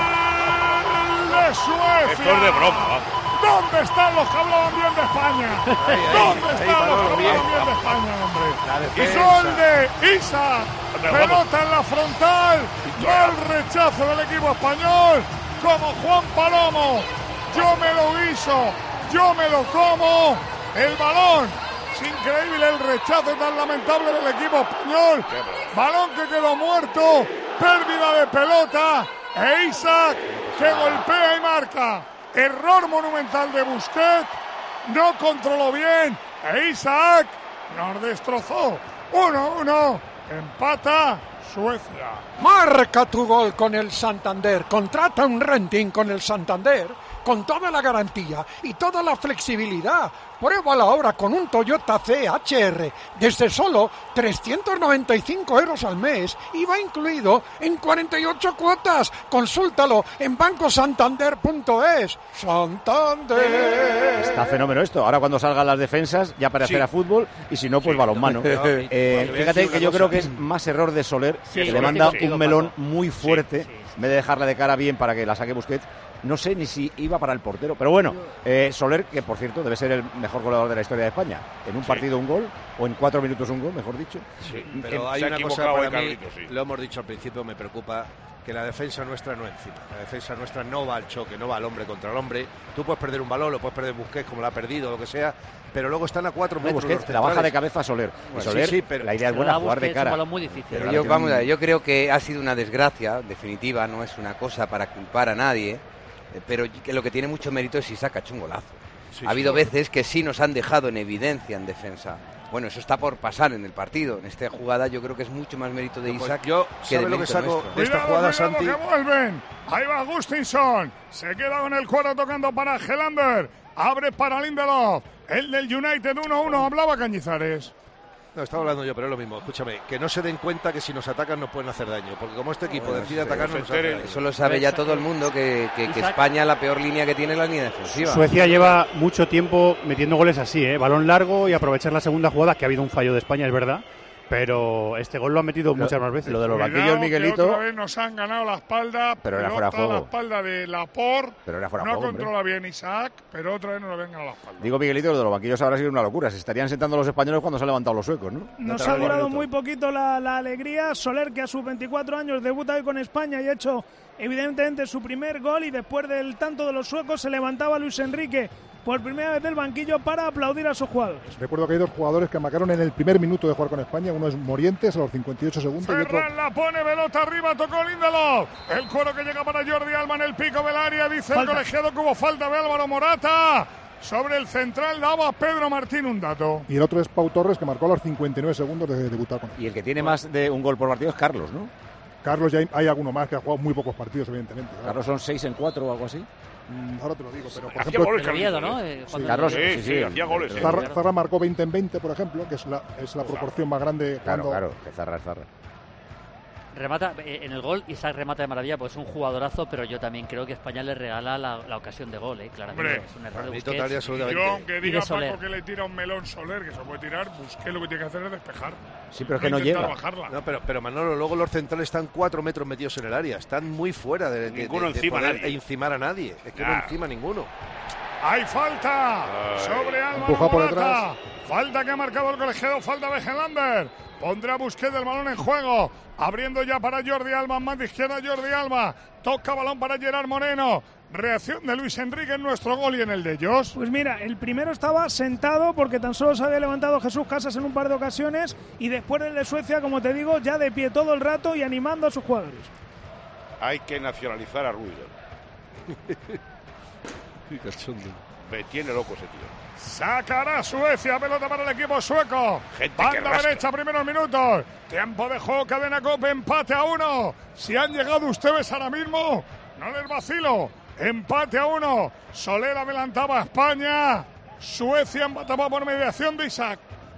¡De Suecia! Esto es de broma. ¿Dónde están los que hablaban bien de España? ¿Dónde están los que hablaban bien de España, hombre? Y gol de Isaac. Pelota en la frontal. Mal rechazo del equipo español. Como Juan Palomo. Yo me lo guiso. Yo me lo como. El balón. Es increíble el rechazo tan lamentable del equipo español. Balón que quedó muerto. Pérdida de pelota. E Isaac que golpea y marca. Error monumental de Busquets, no controló bien, e Isaac nos destrozó. 1-1, empata Suecia. Marca tu gol con el Santander, contrata un renting con el Santander, con toda la garantía y toda la flexibilidad. Pruébalo ahora con un Toyota CHR, desde solo 395 euros al mes, IVA incluido en 48 cuotas. Consúltalo en bancosantander.es. Santander. Está fenómeno esto. Ahora cuando salgan las defensas ya aparecerá fútbol y si no, pues balonmano. Fíjate que yo creo que es más error de Soler, que le manda un melón muy fuerte, en vez de dejarla de cara bien para que la saque Busquets. No sé ni si iba para el portero, pero bueno, Soler, que por cierto debe ser el mejor goleador de la historia de España. En un partido un gol, o en 4 minutos un gol, mejor dicho. Sí, pero hay una cosa para mí, lo hemos dicho al principio, me preocupa, que la defensa nuestra no encima. La defensa nuestra no va al choque, no va al hombre contra el hombre. Tú puedes perder un balón, lo puedes perder Busquets como lo ha perdido, lo que sea, pero luego están a 4 metros. Busquets la baja de cabeza Soler. Bueno, Soler, sí, pero la idea es buena, jugar de cara. Es un muy difícil. Pero yo creo que ha sido una desgracia definitiva, no es una cosa para culpar a nadie. Pero que lo que tiene mucho mérito es Isaac, ha hecho un golazo. Ha habido veces que sí nos han dejado en evidencia en defensa. Bueno, eso está por pasar en el partido. En esta jugada yo creo que es mucho más mérito de Isaac que de lo que saco nuestro. de esta jugada, Santi. Que vuelven. Ahí va Gustinson. Se queda con el cuero tocando para Helander. Abre para Lindelof. El del United 1-1. Hablaba Cañizares. No, estaba hablando yo, pero es lo mismo. Escúchame, que no se den cuenta que si nos atacan nos pueden hacer daño, porque como este equipo decide atacarnos, nos hace daño. Eso lo sabe ya todo el mundo, que España la peor línea que tiene es la línea defensiva. Suecia lleva mucho tiempo metiendo goles así, balón largo y aprovechar la segunda jugada, que ha habido un fallo de España, es verdad. Pero este gol lo ha metido muchas más veces. Lo de los banquillos, Miguelito. Otra vez nos han ganado la espalda. Pero era fuera de juego. La espalda de Laporte. Pero era fuera de no juego. Controla hombre. bien Isaac, pero otra vez nos lo vengan a la espalda. Digo, Miguelito, lo de los banquillos habrá sido una locura. Se estarían sentando los españoles cuando se han levantado los suecos, ¿no? Nos ha durado muy poquito la alegría. Soler, que a sus 24 años debuta hoy con España y ha hecho evidentemente su primer gol, y después del tanto de los suecos se levantaba Luis Enrique por primera vez del banquillo para aplaudir a sus jugadores. Recuerdo que hay 2 jugadores que marcaron en el primer minuto de jugar con España. Uno es Morientes a los 58 segundos. Ferran la pone, pelota arriba, tocó Lindelof. El cuero que llega para Jordi Alba en el pico del área. Dice el colegiado que hubo falta de Álvaro Morata. Sobre el central daba Pedro Martín un dato. Y el otro es Pau Torres, que marcó a los 59 segundos de debutar con él. Y el que tiene más de un gol por partido es Carlos, ¿no? Carlos, ya hay alguno más que ha jugado muy pocos partidos, evidentemente. Carlos son 6 en 4 o algo así. Ahora te lo digo, pero por Hacía ejemplo... goles, Oviedo, ¿no? Carlos, sí, hacía goles. Zarra marcó 20 en 20, por ejemplo, que es la proporción más grande. Claro, que Zarra es Zarra. Remata en el gol, Isaac remata de maravilla, pues es un jugadorazo, pero yo también creo que España le regala la ocasión de gol, claramente. Hombre, es un error de total y Busquets. absolutamente. Yo, aunque diga Soler. Paco que le tira un melón Soler, que se puede tirar, Busquets lo que tiene que hacer es despejar. Sí, pero es que no llega. Bajarla. No, pero Manolo, luego los centrales están 4 metros metidos en el área. Están muy fuera de poder encimar a nadie. Es que no encima ninguno. Hay falta sobre Álvaro Morata. Falta que ha marcado el colegiado, falta de Helander. Pondrá Busquets el balón en juego. Abriendo ya para Jordi Alba, más de izquierda Jordi Alba. Toca balón para Gerard Moreno. Reacción de Luis Enrique en nuestro gol y en el de ellos. Pues mira, el primero estaba sentado porque tan solo se había levantado Jesús Casas en un par de ocasiones, y después el de Suecia, como te digo, ya de pie todo el rato y animando a sus jugadores. Hay que nacionalizar a Ruiz. Me tiene loco ese tío. Sacará Suecia, pelota para el equipo sueco. Gente Banda derecha, primeros minutos. Tiempo de juego, cadena COPE, empate a 1. Si han llegado ustedes ahora mismo, no les vacilo. Empate a 1. Soler adelantaba a España. Suecia empataba por mediación de Isaac.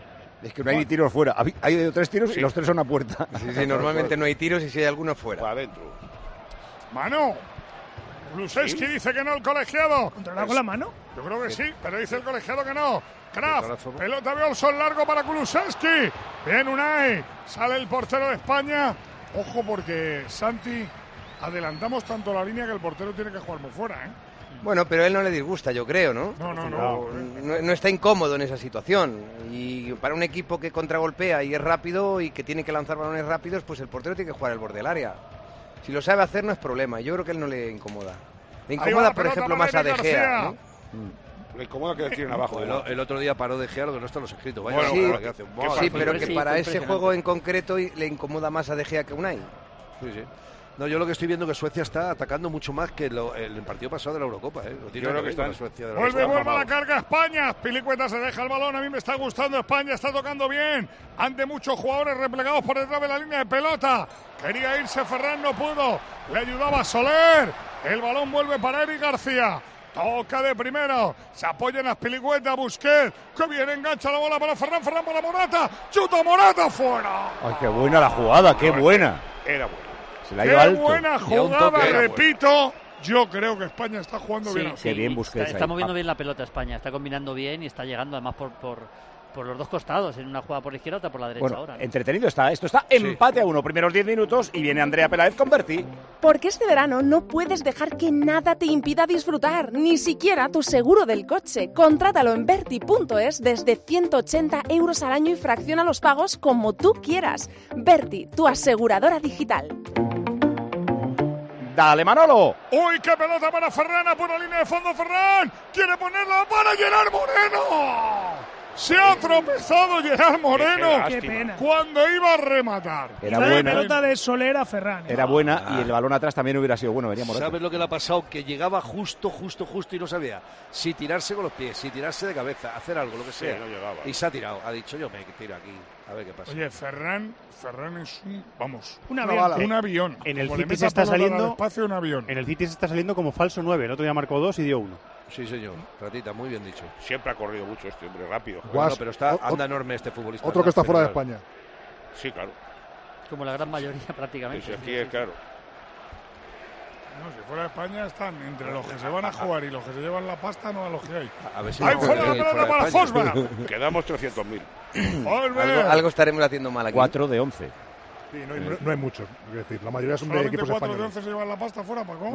Es que no hay ni tiros fuera. Ha habido 3 tiros y los 3 son a puerta. Sí, normalmente no hay tiros y si hay alguno fuera. Para adentro. Mano. Kulusevski dice que no el colegiado. ¿Controla con la mano? Yo creo que sí, pero dice el colegiado que no. Kraft, pelota de Olson largo para Kulusevski. Bien, Unai. Sale el portero de España. Ojo porque, Santi, adelantamos tanto la línea que el portero tiene que jugar muy fuera, ¿eh? Bueno, pero a él no le disgusta, yo creo, ¿no? No. No está incómodo en esa situación. Y para un equipo que contragolpea y es rápido y que tiene que lanzar balones rápidos, pues el portero tiene que jugar al borde del área. Si lo sabe hacer no es problema. Yo creo que él no le incomoda. Le incomoda, por ejemplo, más a De Gea, ¿no? Le incomoda que le tiren abajo. El otro día paró De Gea, lo que no están los escritos. Bueno, sí, pero que para ese juego en concreto le incomoda más a De Gea que a Unai. Sí. No, yo lo que estoy viendo es que Suecia está atacando mucho más que el partido pasado de la Eurocopa. Yo creo que está en Suecia. Vuelve a la carga España. Pilicueta se deja el balón. A mí me está gustando España. Está tocando bien. Ante muchos jugadores replegados por detrás de la línea de pelota. Quería irse Ferran, no pudo. Le ayudaba Soler. El balón vuelve para Eric García. Toca de primero. Se apoya en Azpilicueta. Busquets. Que bien engancha la bola para Ferran. Ferran para Morata. Chuta Morata fuera. Ay, qué buena la jugada. Qué buena. Era buena. Se la ha ido alto. Buena jugada, repito. Yo creo que España está jugando bien. Qué bien Busquets. Está moviendo bien la pelota España, está combinando bien y está llegando además por los dos costados, en una jugada por la izquierda, otra por la derecha ahora, ¿no? Entretenido está. Esto está empate a 1, primeros 10 minutos y viene Andrea Peláez con Berti. Porque este verano no puedes dejar que nada te impida disfrutar, ni siquiera tu seguro del coche. Contrátalo en Berti.es desde 180 € al año y fracciona los pagos como tú quieras. Berti, tu aseguradora digital. ¡Dale, Manolo! ¡Uy, qué pelota para Ferran! Por la línea de fondo, Ferran. ¡Quiere ponerla para Gerard Moreno! Se ha tropezado Gerard Moreno. Qué pena. Cuando iba a rematar. Era buena. La pelota de Soler a Ferran. Era buena y el balón atrás también hubiera sido bueno. Venía Morata. ¿Sabes lo que le ha pasado? Que llegaba justo y no sabía si tirarse con los pies, si tirarse de cabeza, hacer algo, lo que sea. No llegaba. Y se ha tirado. Ha dicho, yo me tiro aquí. A ver qué pasa. Oye, Ferran es un avión. En el City se está saliendo. Un avión. En el City se está saliendo como falso 9. El otro día marcó 2 y dio 1. Sí, señor. Ratita, muy bien dicho. Siempre ha corrido mucho este hombre, rápido. Bueno, pero anda enorme este futbolista. Otro que está fuera de España. Sí, claro. Como la gran mayoría prácticamente. Sí, aquí es claro. No, si fuera de España están entre los que se van a jugar y los que se llevan la pasta, no a los que hay. A ver si ¡ahí fuera la pelota para Fosberg! Quedamos 300.000. Algo estaremos haciendo mal aquí. 4 de 11. Sí, no hay muchos. Es decir, la mayoría son de equipos españoles. ¿Solamente 4 de 11 se llevan la pasta fuera, Paco?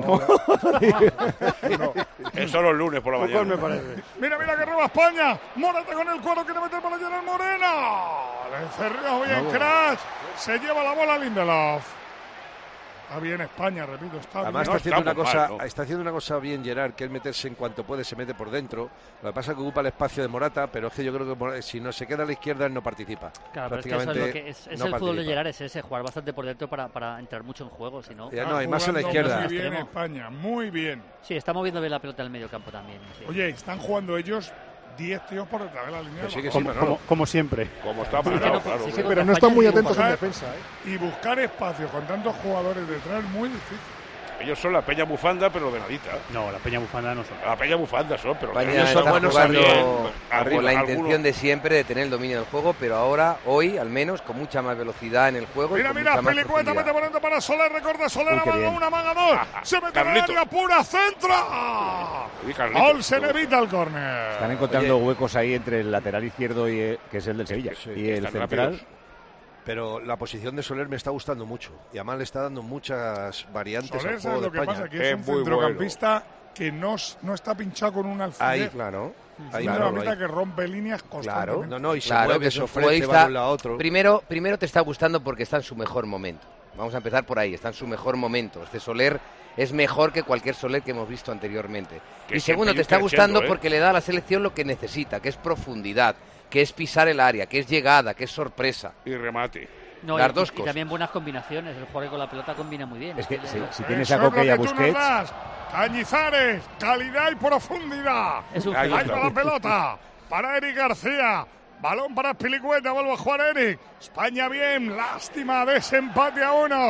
No. Eso los lunes por la mañana. Me parece. Mira que roba España. Morata con el cuadro, quiere meter para Gerard Moreno. Le cerró bien Crash. Se lleva la bola Lindelof. Está bien España, repito. Además está haciendo una cosa bien Gerard, que es meterse en cuanto puede, se mete por dentro. Lo que pasa es que ocupa el espacio de Morata, pero es que yo creo que si no se queda a la izquierda él no participa. Claro, pero es que eso es lo que es el fútbol de Gerard, es ese, jugar bastante por dentro para entrar mucho en juego, si no. No, y más en la izquierda. Muy bien España, muy bien. Sí, está moviendo bien la pelota al medio campo también. Sí. Oye, están jugando ellos 10 tíos por detrás de la línea. Sí, como siempre. Como está apretado, claro. Pero no están muy atentos en defensa. Y buscar espacio con tantos jugadores detrás es muy difícil. Ellos son la Peña Bufanda, pero ordenadita. No, la Peña Bufanda no son. La Peña Bufanda son, pero España son está buenos jugando también. con la intención de siempre de tener el dominio del juego, pero ahora, hoy, al menos, con mucha más velocidad en el juego. Mira, Pelicueta mete por dentro para Soler, recorta Soler, amaga una, amaga dos. Se mete en el área pura, centra. Olsen evita el córner. Están encontrando huecos ahí entre el lateral izquierdo, que es el del Sevilla, y el central. Rápidos. Pero la posición de Soler me está gustando mucho y además le está dando muchas variantes Soler, al juego de lo que España. pasa que es un centrocampista que no está pinchado con un alfiler. Ahí, claro. Ahí, centrocampista que rompe líneas constantemente. Claro. Y se mueve, se ofrece balón a otro. Primero te está gustando porque está en su mejor momento. Vamos a empezar por ahí, está en su mejor momento. Este Soler es mejor que cualquier Soler que hemos visto anteriormente. Y segundo, te está gustando porque le da a la selección lo que necesita, que es profundidad, que es pisar el área, que es llegada, que es sorpresa. Y remate. No, las dos cosas. Y también buenas combinaciones. El jugador con la pelota combina muy bien. Es que si tienes a Coque y a Busquets... Cañizares, calidad y profundidad. Ahí va la pelota para Eric García. Balón para Pilicueta, vuelve a jugar Eric. España bien, lástima, desempate a 1.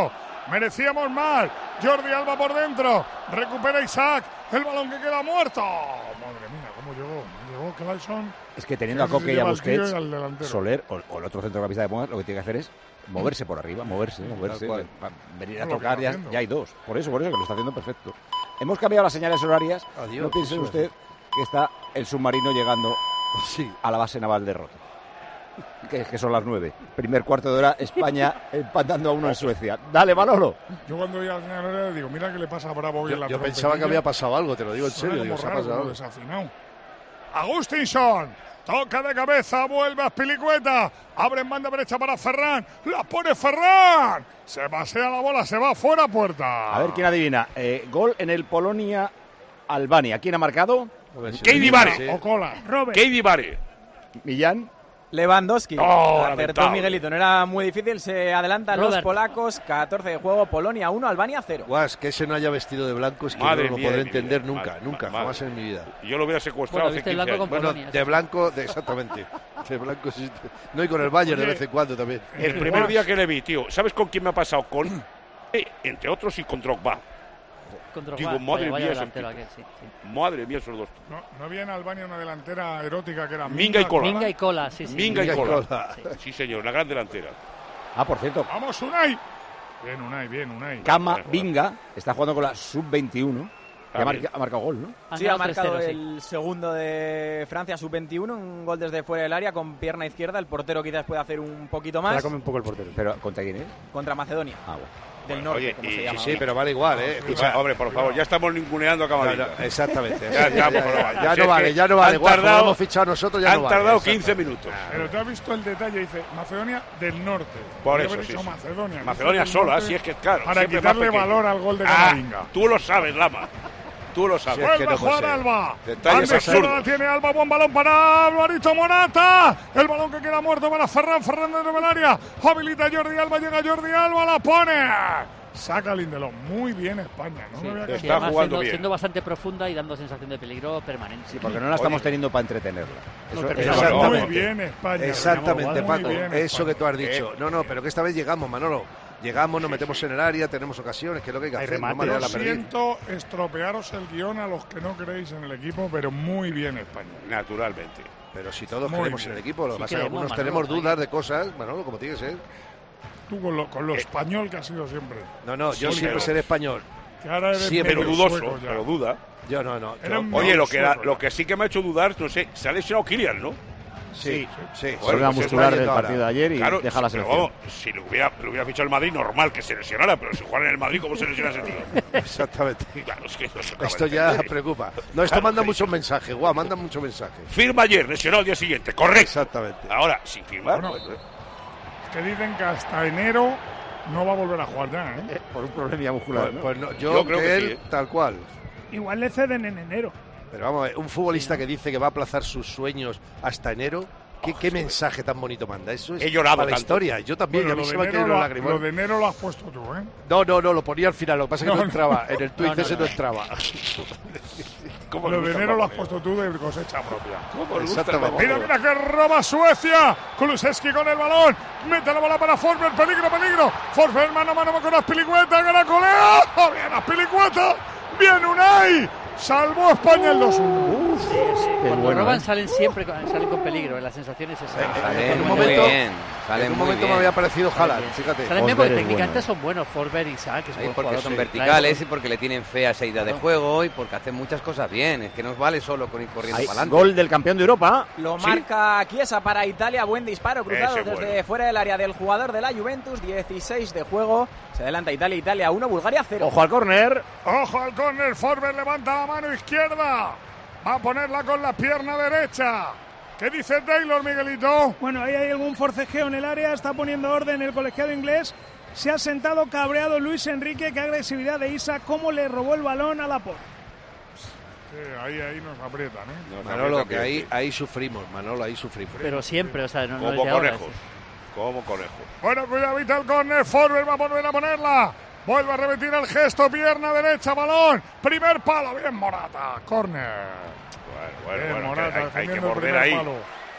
Merecíamos más. Jordi Alba por dentro. Recupera Isaac. El balón que queda muerto. Madre mía, cómo llegó. Llegó Clason. Es que teniendo a Coque y a Busquets, Soler o el otro centrocampista de Pumas, lo que tiene que hacer es moverse por arriba, moverse. Venir a tocar, ya hay dos. Por eso que lo está haciendo perfecto. Hemos cambiado las señales horarias. Adiós, no piense usted que está el submarino llegando a la base naval de Rota. Que son las 9. Primer cuarto de hora, España empatando a 1 en Suecia. Dale, Manolo. Yo cuando voy a la señal horaria digo, mira qué le pasa a Bravo hoy en la Yo pensaba que había pasado algo, te lo digo en serio. Digo, se ha pasado algo. Desafinado. Agustinson. Toca de cabeza, vuelve a Azpilicueta. Abre en banda derecha para Ferran. La pone Ferran. Se pasea la bola, se va fuera puerta. A ver quién adivina. Gol en el Polonia-Albania. ¿Quién ha marcado? Keidi Bare. Ocola. Robert. Keidi Bare. Millán. Lewandowski. Lamentable. Acertó Miguelito, no era muy difícil. Se adelantan los polacos. 14 de juego, Polonia 1, Albania 0. Guas, que ese no haya vestido de blanco es que Madre no lo mía podré de mi entender vida. nunca, nunca, jamás en mi vida. Yo lo hubiera secuestrado hace 15 años. Bueno, de blanco, exactamente. De blanco, sí. No, y con el Bayern de vez en cuando también. El primer día que le vi, tío, ¿sabes con quién me ha pasado? Con, entre otros, y con Drogba. Digo, madre mía, madre mía, esos dos. No había en Albania una delantera erótica que era Minga y Cola. Minga y Cola, sí. Minga y Cola. Sí, señor, una gran delantera. Por cierto. Vamos, Unai. Bien, Unai. Kama Vinga está jugando con la sub-21. Ha marcado gol, ¿no? Sí, ha marcado el segundo de Francia, sub-21, un gol desde fuera del área con pierna izquierda. El portero quizás puede hacer un poquito más. Se la come un poco el portero. ¿Pero contra quién es? Contra Macedonia. Del norte, oye, como se llama. Sí, pero vale igual, ¿eh? Hombre, por favor, ya estamos ninguneando a Camavinga. Exactamente. Ya no vale. Lo hemos fichado nosotros, ya no vale. Han tardado 15 minutos. Pero te has visto el detalle, dice Macedonia del norte. Por eso, sí. Macedonia sola, sí, es que claro. Para quitarle valor al gol de Camavinga. Tú lo sabes, Lama. Tú lo sabes. Vuelve a jugar Alba. Detalles absurdos. Tiene Alba, buen balón para Alvarito Morata. El balón que queda muerto para Ferran dentro del área. Habilita Jordi Alba, llega Jordi Alba, la pone. Saca Lindelöf. Muy bien España, ¿no? Sí, está jugando bien. Siendo bastante profunda y dando sensación de peligro permanente. Sí, porque no la estamos teniendo para entretenerla. Muy bien España. Exactamente, Paco. Eso que tú has dicho. No, pero que esta vez llegamos, Manolo. Llegamos, nos metemos en el área, tenemos ocasiones, que es lo que hay que hacer. Yo siento estropearos el guión a los que no creéis en el equipo, pero muy bien España. Naturalmente. Pero si todos creemos en el equipo, lo que pasa es que algunos tenemos dudas de cosas, Manolo, como tiene que ser. Tú con lo español que has sido siempre. No, yo siempre seré español. Que ahora eres pero dudoso, pero duda. Yo no. Oye, lo que sí que me ha hecho dudar, no sé, se ha lesionado Kylian, ¿no? Sí. Problema muscular del partido de ayer y deja la selección. Vamos, si lo hubiera fichado el Madrid, normal que se lesionara, pero si juega en el Madrid, ¿cómo se lesiona ese tío? Exactamente. Claro, es que esto ya preocupa. No, esto manda muchos mensajes, manda muchos mensajes. Firma ayer, lesionado al día siguiente, correcto. Exactamente. Ahora, sin firmar. Bueno, es que dicen que hasta enero no va a volver a jugar ya, ¿eh? Por un problema muscular. Pues no, yo creo que él, tal cual. Igual le ceden en enero. Pero vamos, un futbolista que dice que va a aplazar sus sueños hasta enero, ¿qué mensaje tan bonito manda? Eso es he llorado para la historia. Yo también, bueno, a mí se me ha caído la lágrima. Lo de enero lo has puesto tú, ¿eh? No, lo ponía al final, lo que pasa es que no entraba. En el tuit ese no entraba. Lo de enero lo has puesto tú de cosecha propia. Exactamente. Mira que roba Suecia. Kulusevski con el balón. Mete la bola para Forsberg. Peligro. Forsberg mano a mano con Azpilicueta. Garacolea. Bien Azpilicueta. Bien Unai. Salvó España el 2-1. Cuando roban salen con peligro. La sensación es esa. En un momento me había parecido Haaland, fíjate. Salen bien porque técnicamente son buenos. Forsberg y Isaac. Porque son verticales y porque le tienen fe a esa idea de juego y porque hacen muchas cosas bien. Es que no vale solo con ir corriendo para adelante. Gol del campeón de Europa. Lo marca Chiesa para Italia. Buen disparo cruzado desde fuera del área del jugador de la Juventus. 16 de juego. Se adelanta Italia 1, Bulgaria 0. Ojo al córner. Forsberg levanta la mano izquierda. Va a ponerla con la pierna derecha. ¿Qué dice Taylor, Miguelito? Bueno, ahí hay algún forcejeo en el área. Está poniendo orden el colegiado inglés. Se ha sentado cabreado Luis Enrique. Qué agresividad de Isa. Cómo le robó el balón a Laporte. Sí, ahí nos aprietan, ¿eh? Manolo, que ahí sufrimos. Pero siempre, o sea, no como conejos. Como conejos. Bueno, cuidado, el córner. Forsberg va a volver a ponerla. Vuelve a repetir el gesto, pierna derecha, balón. Primer palo, bien Morata. Córner. Bueno, Morata, hay que morder ahí. Palo.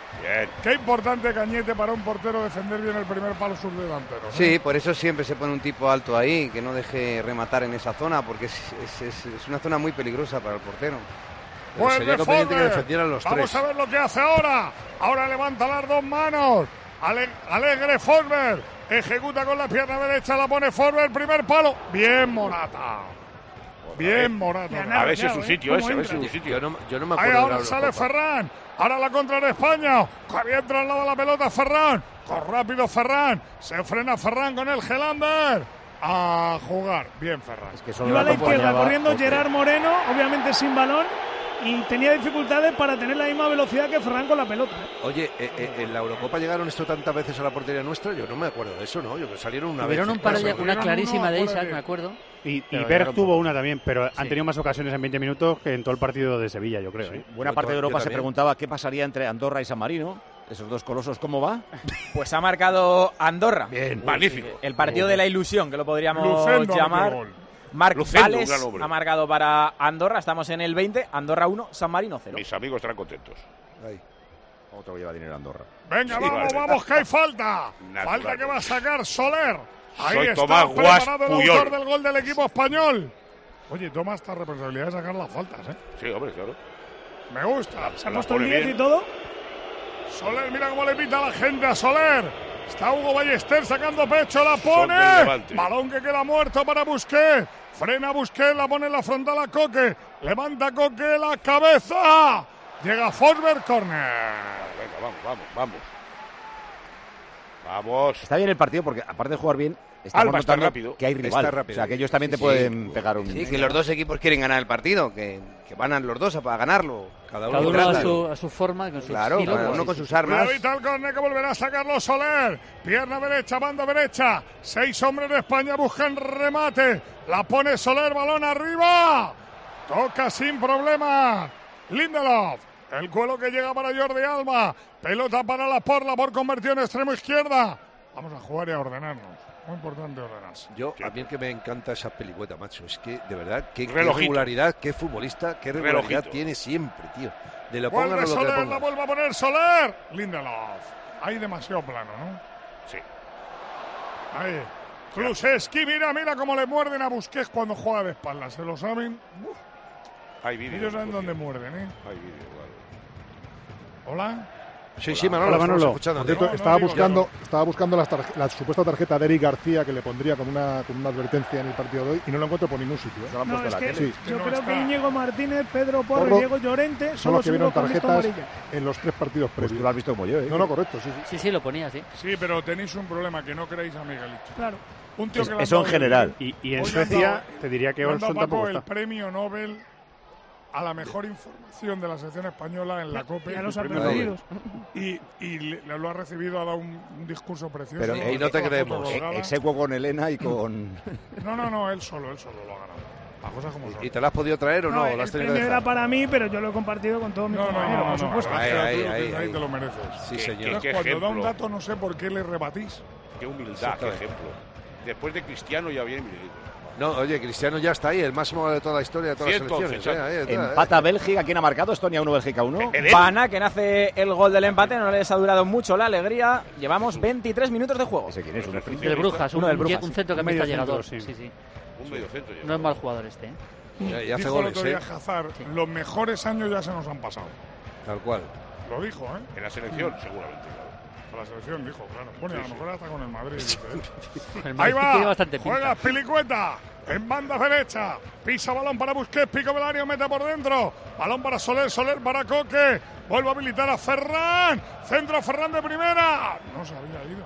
Bien. Qué importante, Cañete, para un portero defender bien el primer palo sur delantero, ¿no? Sí, por eso siempre se pone un tipo alto ahí, que no deje rematar en esa zona, porque es una zona muy peligrosa para el portero. Pues sería conveniente que defendieran los Vamos tres. a ver lo que hace ahora. Ahora levanta las dos manos. Alegre Forsberg. Ejecuta con la pierna derecha, la pone Forsberg, primer palo. Bien, Morata. Bien, Morata. A ver si es su sitio ese, a ver si es su sitio. Yo no me Ahí acuerdo. ahora sale Ferran. Ahora la contra de España. Que bien traslada la pelota Ferran. Con rápido Ferran. Se frena Ferran con el Gelander. A jugar. Bien, Ferran. Es que solo Iba a la izquierda corriendo porque... Gerard Moreno, obviamente sin balón, y tenía dificultades para tener la misma velocidad que Ferran con la pelota. Oye, en la Eurocopa llegaron esto tantas veces a la portería nuestra, yo no me acuerdo de eso, ¿no? Yo que salieron una vez. Tuvieron un par de, una clarísima de Isaac, me acuerdo. Y Berg tuvo una también, pero han tenido más ocasiones en 20 minutos que en todo el partido de Sevilla, yo creo. Buena parte de Europa se preguntaba qué pasaría entre Andorra y San Marino. Esos dos colosos, ¿cómo va? Pues ha marcado Andorra. Bien, magnífico. El partido de la ilusión, que lo podríamos Lucendo llamar. Marc Vales ha marcado para Andorra. Estamos en el 20. Andorra 1, San Marino 0. Mis amigos estarán contentos. Ahí. Otro que lleva dinero a Andorra. Venga, Sí, vamos, vale. vamos, que hay falta. Natural. Falta que va a sacar Soler. Ahí Soy está Tomás Guas preparado el Puyol. autor del gol del equipo español. Oye, toma esta responsabilidad de sacar las faltas, ¿eh? Sí, hombre, claro. Me gusta. Se ha puesto el 10 y todo. Soler, mira cómo le pita a la gente a Soler. Está Hugo Ballester sacando pecho, la Son pone. del Levante. Balón que queda muerto para Busquets. Frena Busquets, la pone en la frontal a Coque. Levanta Coque la cabeza. Llega Forsberg, corner. Venga, vamos. Vamos. Está bien el partido porque, aparte de jugar bien, Alba estamos está notando rápido. que hay rival. Está rápido. O sea, que ellos también te Sí, pueden pegar un... Sí, que los dos equipos quieren ganar el partido, que van los dos para ganarlo. Cada Cada uno uno a su forma, con su Claro, estilo. cada pues, uno sí, con sí. sus armas. Cuidadito al córner que volverá a sacarlo Soler. Pierna derecha, banda derecha. 6 hombres de España buscan remate. La pone Soler, balón arriba. Toca sin problema. Lindelof. El cuelo que llega para Jordi Alba. Pelota para Laport convertido en extremo izquierda. Vamos a jugar y a ordenarnos. Muy importante ordenarse. A mí el que me encanta esa pelicueta, macho. Es que, de verdad, qué Relojito. regularidad, qué futbolista, qué regularidad Relojito. tiene siempre, tío. De lo pongan Vuelve a lo que Soler, la pongan. vuelve a poner Soler. Lindelof. Hay demasiado plano, ¿no? Sí. Ahí. Kulusevski, mira cómo le muerden a Busquets cuando juega de espaldas. ¿Se lo saben? Uf, Hay vídeo. ellos saben dónde muerden, ¿eh? Hay vídeo, claro. Hola. Sí, Manolo, Hola, estamos Manolo. escuchando. Por cierto, No, estaba digo, buscando la supuesta tarjeta de Eric García que le pondría con una advertencia en el partido de hoy y no lo encuentro por ningún sitio. ¿eh? No, es que Sí. yo No creo que está. Íñigo Martínez, Pedro Porro Porro y Diego Llorente Son son los los que vieron únicos que han visto tarjetas amarilla. en los 3 partidos Pues previos. tú lo has visto como yo, ¿eh? No, correcto, sí. Sí, lo ponía, sí. Sí, pero tenéis un problema, que no creéis a Miguelito. Claro. Un tío que le han Eso en dado general. Y en Hoy Suecia han dado- te diría que le han dado, Olson Paco, tampoco el está. premio Nobel a la mejor información de la selección española en la Copa. Ya los el ha premio perdido. Nobel. Y lo ha recibido, ha dado un discurso precioso. Pero, y no te Con la creemos. foto colgada. Execuo con Elena y con... No, él solo lo ha ganado. Las cosas como son. ¿Y te la has podido traer o no? el ¿La has tenido premio que era dejar? para mí, pero yo lo he compartido con todos mis compañeros, por supuesto. Ahí, ahí, Tú ahí. te lo mereces. Sí, Qué- señor. Entonces, qué cuando da un ejemplo. dato, no sé por qué le rebatís. Qué humildad, qué Exactamente. ejemplo. Después de Cristiano ya viene Miguelito. No, oye, Cristiano ya está ahí, el máximo de toda la historia de todas las 111, selecciones. Ahí está, Empata Bélgica. ¿Quién ha marcado? Estonia 1, Bélgica 1. Pana, que nace el gol del empate, no les ha durado mucho la alegría. Llevamos 23 minutos de juego. ¿Ese quién es? Del Brujas, Uno del Brujas. un centrocampista Medio llegador. centro, sí. Sí. Un medio centro. No es mal jugador este, ¿eh? Ya hace Dijo goles, el otro día ¿eh? Hazard, los mejores años ya se nos han pasado. Tal cual. Lo dijo, ¿eh? En la selección, seguramente. A la selección dijo, claro. Bueno, y a lo mejor hasta con el Madrid. dice él. El Ahí Madrid tiene va, bastante pinta. juega Pilicueta, en banda derecha, pisa balón para Busquets, pico del área, mete por dentro, balón para Soler para Coque, vuelve a habilitar a Ferran, centro Ferran de primera, no se había ido,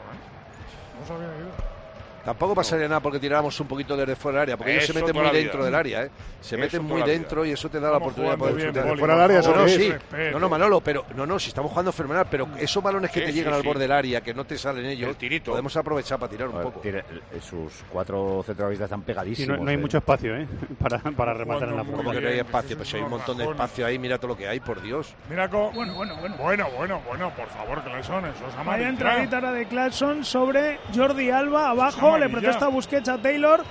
no se había ido. Tampoco pasaría nada porque tiráramos un poquito desde fuera del área, porque ellos se Eso meten toda muy la dentro vida. del área, ¿eh? Se Eso meten toda muy la vida. dentro y eso te da la Estamos oportunidad de poder jugando chutar. bien, Boli, fuera del área, por No, favor, sí. respeto. No, Manolo, pero no, si estamos jugando fenomenal, pero esos balones que Sí, te sí, llegan al sí. borde del área, que no te salen ellos, El tirito. podemos aprovechar para tirar un poco. Sus 4 centrocampistas están Sí, pegadísimos. no hay mucho espacio, ¿eh? Para rematar en la Como forma. que no hay espacio, pues hay un montón de espacio ahí, mira todo lo que hay, por Dios. Mira bueno, por favor, Clayson, eso es Vaya amarilla. entradita ahora de Clarkson sobre Jordi Alba, abajo. juego, le protesta Busquets a Taylor.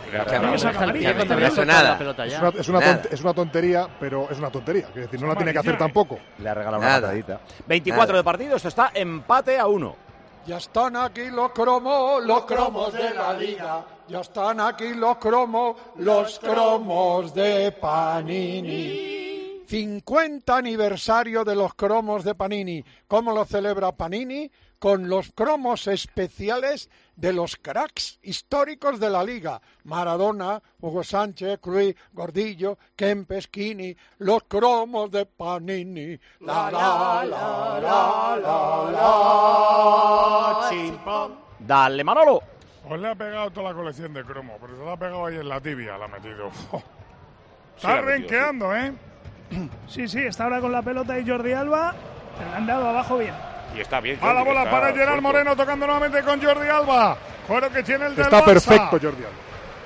Es una tontería, pero es una tontería. Es decir, no la tiene que hacer tampoco. Le ha regalado una patadita. 24 de partido, esto está empate a 1. Ya están aquí los cromos de la liga. Ya están aquí los cromos de Panini. 50 aniversario de los cromos de Panini. ¿Cómo lo celebra Panini? Con los cromos especiales de los cracks históricos de la liga. Maradona, Hugo Sánchez, Cruyff, Gordillo, Kempes, Kini, los cromos de Panini. La la la la la la. Chimpón. Dale, Manolo. Pues le ha pegado toda la colección de cromos, pero se la ha pegado ahí en la tibia, la ha metido. Está renqueando, ¿eh? Sí, está ahora con la pelota y Jordi Alba. Se le han dado abajo bien. Y está bien. A la bola para Gerard Moreno, tocando nuevamente con Jordi Alba. Juego que tiene el del Está Barça. Perfecto Jordi Alba.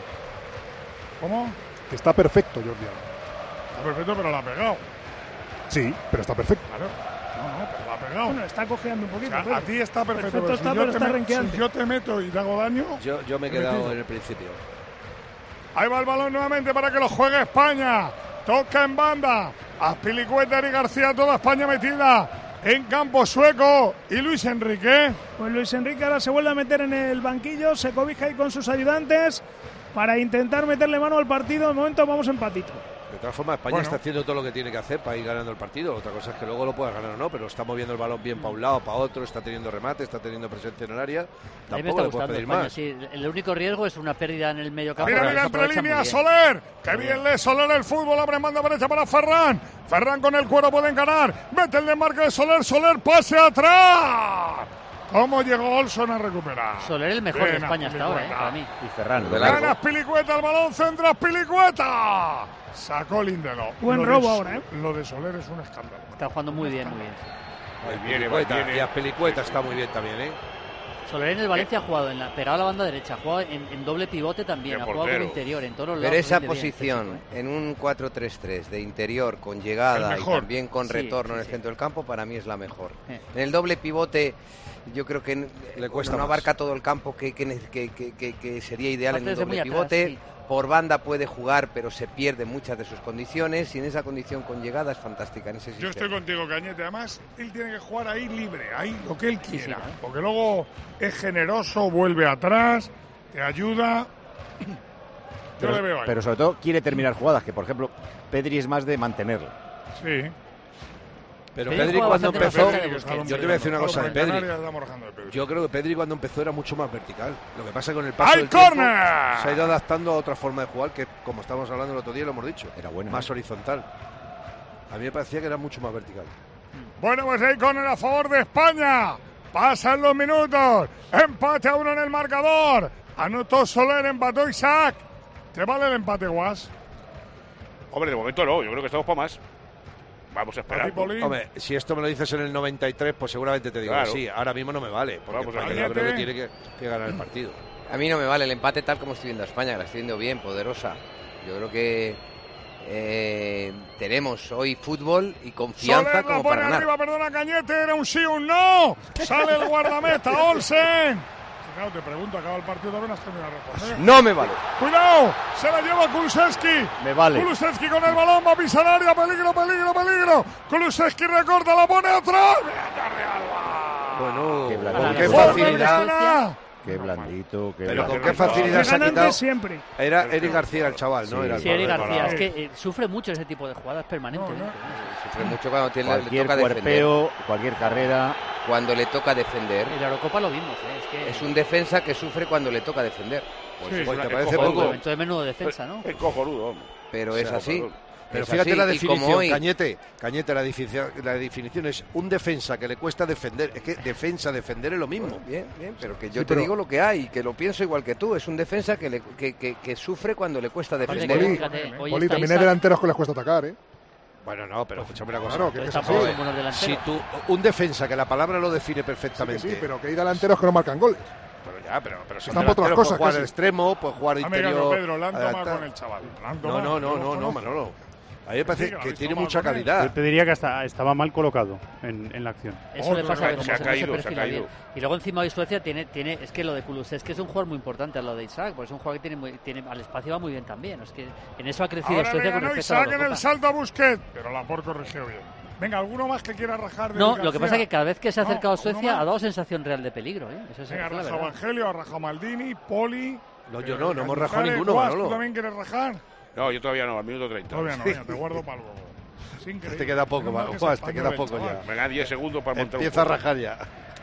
¿Cómo? Está perfecto Jordi Alba. Está perfecto, pero la ha pegado. Sí, pero está perfecto. Claro. No, pero la ha pegado. Bueno, está cojeando un poquito. O sea, a ti está perfecto. Perfecto está, pero está renqueante. Si yo te meto y te hago daño... Yo me he quedado en el principio. Ahí va el balón nuevamente para que lo juegue España. Toca en banda. Azpilicueta, Eric García, toda España metida en campo sueco. ¿Y Luis Enrique? Pues Luis Enrique ahora se vuelve a meter en el banquillo, se cobija ahí con sus ayudantes para intentar meterle mano al partido. De momento vamos empatito. De todas formas, España está haciendo todo lo que tiene que hacer para ir ganando el partido. Otra cosa es que luego lo pueda ganar o no, pero está moviendo el balón bien para un lado, para otro, está teniendo remate, está teniendo presencia en el área. A mí me está gustando España, sí. El único riesgo es una pérdida en el medio campo. Mira, entre líneas, Soler. Que bien lee Soler el fútbol. Abre manda derecha para Ferran. Ferran con el cuero pueden ganar. Mete el desmarque de Soler. Soler pase atrás. ¿Cómo llegó Olson a recuperar? Soler el mejor de España hasta ahora, para mí. Y Ferran. Gana Azpilicueta, el balón centra Azpilicueta. Sacó Lindelof. Buen robo ahora, ¿eh? Lo de Soler es un escándalo. Está jugando muy bien, muy bien. Ahí viene. Y Azpilicueta está muy bien también, ¿eh? Soler en el Valencia ha jugado pegado a la banda derecha, ha jugado en doble pivote también, ha jugado por interior, en todos los lados. Pero esa posición en un 4-3-3 de interior con llegada y también con retorno en el centro del campo, para mí es la mejor. En el doble pivote yo creo que le cuesta no abarca todo el campo que sería ideal en el doble pivote. Sí. Por banda puede jugar, pero se pierde muchas de sus condiciones, y en esa condición con llegada es fantástica. En ese sistema. Yo estoy contigo, Cañete. Además, él tiene que jugar ahí libre, ahí lo que él quiera, porque luego es generoso, vuelve atrás, te ayuda. Yo le veo ahí. Pero sobre todo quiere terminar jugadas, que por ejemplo Pedri es más de mantenerlo. Sí. Pero Pedri cuando empezó, yo te voy a decir una cosa de Pedri. Yo creo que Pedri cuando empezó era mucho más vertical. Lo que pasa es que con el paso del tiempo se ha ido adaptando a otra forma de jugar que, como estábamos hablando el otro día, lo hemos dicho, era buena, más horizontal. A mí me parecía que era mucho más vertical. Bueno, pues hay córner a favor de España. Pasan los minutos. Empate a 1 en el marcador. Anotó Soler, empató Isaac. ¿Te vale el empate, Guas? Hombre, de momento no. Yo creo que estamos para más. Vamos a esperar. Hombre, si esto me lo dices en el 93, pues seguramente te digo que sí. Ahora mismo no me vale, porque yo creo que tiene que ganar el partido. A mí no me vale el empate tal como estoy viendo a España, que la estoy viendo bien, poderosa. Yo creo que tenemos hoy fútbol y confianza Soler como la pone para ganar. Arriba, perdona, Cañete, era un sí, un no. Sale el guardameta, Olsen. Claro, te pregunto, acaba el partido, también has terminado de responder. No me vale. Cuidado, se la lleva Kulusevski. Me vale. Kulusevski con el balón, va a pisar área, peligro, peligro, peligro. Kulusevski recorta, la pone atrás. Bueno, qué facilidad. Qué blandito. Pero con qué facilidad se ha quitado. Siempre. Era Eric García el chaval, ¿no? Sí, Eric García. Es que sufre mucho ese tipo de jugadas permanentemente. Sufre mucho cuando cualquier le toca cuerpeo, defender. Cualquier carrera. Cuando le toca defender. En la Eurocopa lo vimos, Es un defensa que sufre cuando le toca defender. Pues te parece poco. Entonces menudo defensa, ¿no? Es cojonudo, hombre. Pero es así. Pero fíjate la definición, Cañete, la definición es un defensa que le cuesta defender. Es que defender es lo mismo. Bien, pero que yo te digo lo que hay, que lo pienso igual que tú. Es un defensa que sufre cuando le cuesta defender. Poli, también hay delanteros que les cuesta atacar, ¿eh? Bueno, no, pero escúchame una cosa. Claro, que si tú, un defensa, que la palabra lo define perfectamente. Sí, pero que hay delanteros que no marcan goles. Pero si están por otras cosas. Puede jugar al extremo, puede jugar interior. Pedro, la han tomado con el chaval. No, Manolo. A mí me parece que tiene mucha calidad. Yo te diría que hasta estaba mal colocado en la acción. Eso le pasa a se ha caído. Y luego encima hoy Suecia tiene es que lo de Kulusevski es un jugador muy importante a lo de Isaac, porque es un jugador que tiene al espacio va muy bien también. Es que en eso ha crecido Ahora Suecia le con ganó respecto a Isaac la en el Eurocopa. salto a Busquets, pero Laporte corrigió bien. Venga, ¿alguno más que quiera rajar de No, García? lo que pasa es que cada vez que se ha acercado a ¿uno Suecia más? ha dado sensación real de peligro. Eso es Venga, la raja verdad. Evangelio, ha rajado Maldini, Poli... No, yo no hemos rajado ninguno, Guas, Manolo. ¿Tú también quieres rajar? No, yo todavía no, al minuto 30. Todavía no, venga, te guardo para luego. Es increíble. Te queda poco, Juan, te queda poco ya. Venga, 10 segundos para montar Empieza a rajar ya.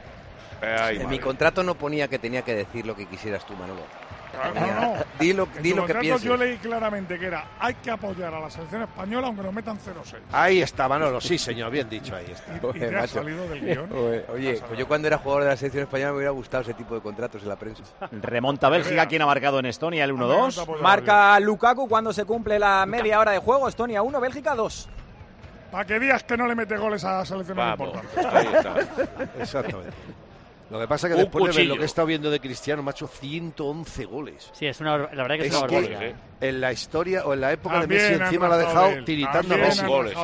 En mi contrato no ponía que tenía que decir lo que quisieras tú, Manolo. No. Di lo En que tu contrato pienses. yo leí claramente que era hay que apoyar a la selección española aunque nos metan 0-6. Ahí está, Manolo, sí, señor, bien dicho, ahí está. ¿Y te has salido del guión? Oye, pues yo cuando era jugador de la selección española me hubiera gustado ese tipo de contratos en la prensa. Remonta Bélgica, ¿quién ha marcado en Estonia el 1-2? Marca Lukaku cuando se cumple la media hora de juego. Estonia 1, Bélgica 2. Para que digas que no le mete goles a la selección importante. Ahí está. Exactamente. Lo que pasa es que después de ver lo que he estado viendo de Cristiano, macho, 111 goles. Sí, la verdad que es una barbaridad. En la historia o en la época También de Messi encima la ha dejado tiritando a Messi. Goles,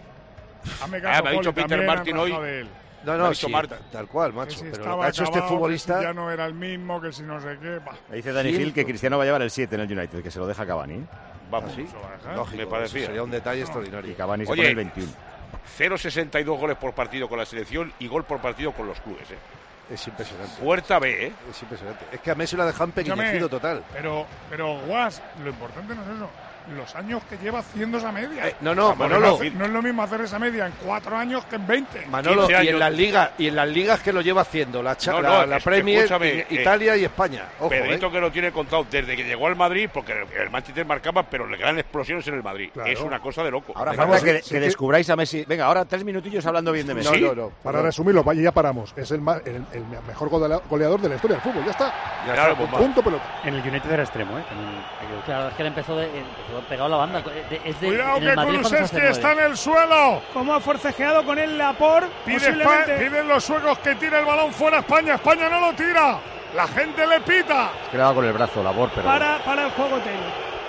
me ha dicho Peter Martin hoy. No, sí, tal cual, macho. Si pero lo que ha hecho este futbolista... Que si ya no era el mismo, que si no sé qué... Me dice Dani Gil que Cristiano va a llevar el 7 en el United, que se lo deja Cavani. Vamos, ¿sí? Lógico, me parecía. Sería un detalle extraordinario. Y Cavani se pone el 21. 0,62 goles por partido con la selección y gol por partido con los clubes, Es impresionante. Puerta B, Es impresionante. Es que a Messi lo ha dejado empequeñecido total. Pero Guas, lo importante no es eso. Los años que lleva haciendo esa media. Manolo. No es lo mismo hacer esa media en 4 años que en 20. Manolo, y en las ligas que lo lleva haciendo, la Premier, Italia y España. Ojo, Pedrito que lo tiene contado desde que llegó al Madrid, porque el Manchester marcaba, pero le ganan explosiones en el Madrid. Claro. Es una cosa de loco. Ahora falta que descubráis a Messi. Venga, ahora 3 minutillos hablando bien de Messi. No. Para resumirlo, ya paramos. Es el mejor goleador de la historia del fútbol. Ya está. Punto pelota. En el United era extremo, Claro, es que él empezó pegado a la banda. Cuidado que Kulusevski está en el suelo. Cómo ha forcejeado con él Laporte. Piden los suecos que tire el balón fuera España. España no lo tira. La gente le pita. Es que le va con el brazo Laporte, pero... Para el juego, Taylor.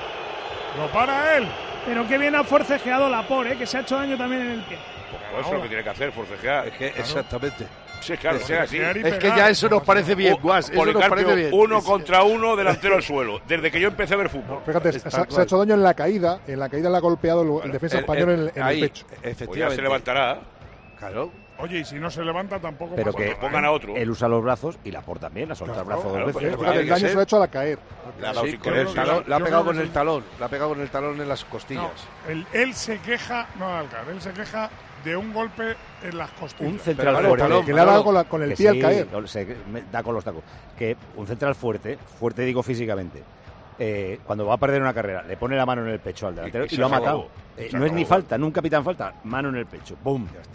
Lo para él. Pero qué bien ha forcejeado Laporte, que se ha hecho daño también en el pie. Pues eso es lo que tiene que hacer, forcejear. Exactamente. Sí, claro, sea así. Es que ya eso nos parece bien, Guas. Eso nos parece bien. 1 contra 1, delantero al suelo. Desde que yo empecé a ver fútbol. Fíjate, se ha hecho daño en la caída. En la caída le ha golpeado el defensa español en el pecho. Efectivamente. Pues ya se levantará. Claro. Oye, y si no se levanta tampoco pero pasa que nada, pongan a otro. Él usa los brazos y Laporte también, ha soltado el brazo 2 veces. Fíjate, el daño se lo ha hecho al caer. Le ha pegado con el talón. Le ha pegado con el talón en las costillas. Él se queja, él se queja de un golpe en las costillas. Un central fuerte que le ha dado con el pie al caer. Se da con los tacos. Que un central fuerte digo físicamente, cuando va a perder una carrera, le pone la mano en el pecho al delantero y lo ha matado. No es ni falta, nunca pitan falta. Mano en el pecho, ¡bum! Ya está.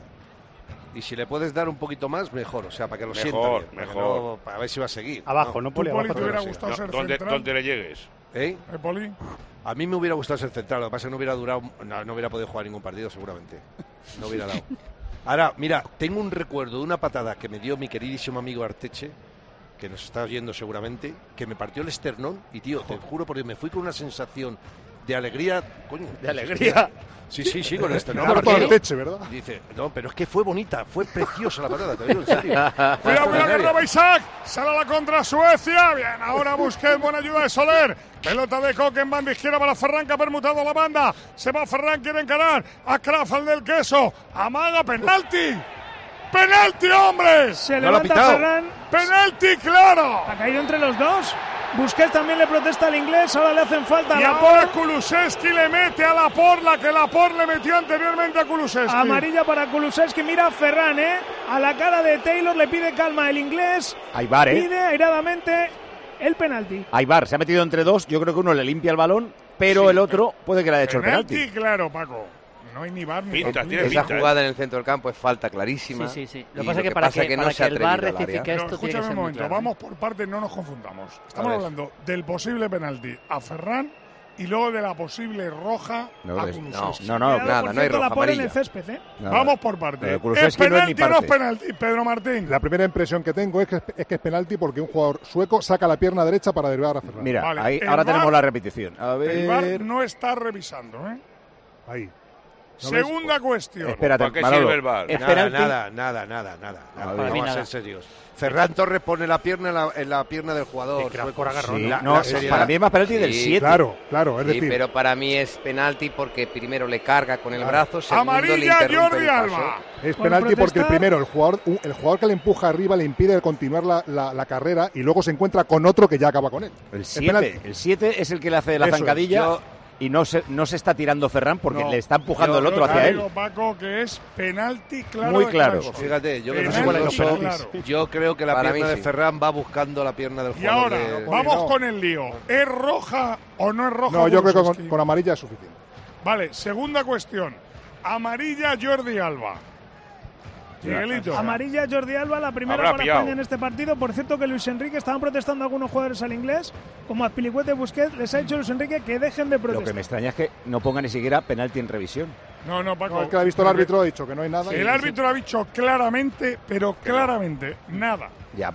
Y si le puedes dar un poquito más, mejor. O sea, para que lo sienta bien. Mejor. Para ver si va a seguir. Abajo, no Poli, abajo. ¿Te hubiera gustado ser central? Donde le llegues. Poli? A mí me hubiera gustado ser central. Lo que pasa es que no hubiera durado, no hubiera podido jugar ningún partido, seguramente. No hubiera dado. Ahora, mira, tengo un recuerdo de una patada que me dio mi queridísimo amigo Arteche, que nos está oyendo seguramente, que me partió el esternón. Y, tío, te juro, porque me fui con una sensación de alegría. Coño, ¿de alegría? Sí, con el esternón. Arteche, ¿verdad? Dice, no, pero es que fue bonita, fue preciosa la patada, te digo en serio. Cuidado que roba Isaac. Sale a la contra Suecia. Bien, ahora Busquets, buena ayuda de Soler. Pelota de Coque en banda izquierda para Ferran, que ha permutado la banda. Se va Ferran, quiere encarar a Kraft, al del queso. Amaga, penalti. ¡Penalti, hombre! Se levanta Ferran. ¡Penalti, claro! Ha caído entre los dos. Busquets también le protesta al inglés, ahora le hacen falta a Laporte. Y ahora Kulusevski le mete a Laporte la que Laporte le metió anteriormente a Kulusevski. Amarilla para Kulusevski, mira a Ferran, a la cara de Taylor, le pide calma el inglés. Hay VAR, pide airadamente el penalti. Hay VAR, se ha metido entre dos, yo creo que uno le limpia el balón, pero el otro puede que le haya hecho el penalti. Claro, Paco. No hay ni VAR ni esa jugada en el centro del campo es falta clarísima. Sí. Lo que pasa es que para que el VAR rectifique esto tiene que ser un momento, claro. Vamos por partes, no nos confundamos. Estamos hablando del posible penalti a Ferran y luego de la posible roja a Kulusevski. No hay roja, amarilla. En el césped, Vamos por partes. ¿Es penalti o no es penalti, Pedro Martín? La primera impresión que tengo es que es penalti porque un jugador sueco saca la pierna derecha para derribar a Ferran. Mira, ahí ahora tenemos la repetición. A ver. El VAR no está revisando, Ahí. Segunda cuestión. Espérate, ¿Para qué Manolo, sirve el VAR? Nada. Vamos a ser serios. Ferran Torres pone la pierna en la pierna del jugador. Para mí es más penalti del 7. Claro, es decir. Pero para mí es penalti porque primero le carga con el brazo, segundo amarilla, le interrumpe Jordi el paso. Alba. Es penalti porque el primero, el jugador que le empuja arriba le impide continuar la carrera y luego se encuentra con otro que ya acaba con él. El 7 es el que le hace la zancadilla. Y no se está tirando Ferran porque le está empujando el otro hacia él. Paco, que es penalti claro. Muy claro. Fíjate, yo creo que la pierna de Ferran va buscando la pierna del jugador. Y ahora, vamos con el lío. ¿Es roja o no es roja? No, yo creo que con amarilla es suficiente. Vale, segunda cuestión. Amarilla Jordi Alba. Miguelito. Amarilla Jordi Alba, la primera para España en este partido. Por cierto que Luis Enrique, estaban protestando algunos jugadores al inglés, como Azpilicueta y Busquets, les ha dicho Luis Enrique que dejen de protestar. Lo que me extraña es que no ponga ni siquiera penalti en revisión. No, Paco. No, es que ha visto el árbitro, ha dicho que no hay nada. El árbitro ha dicho claramente, nada. Ya,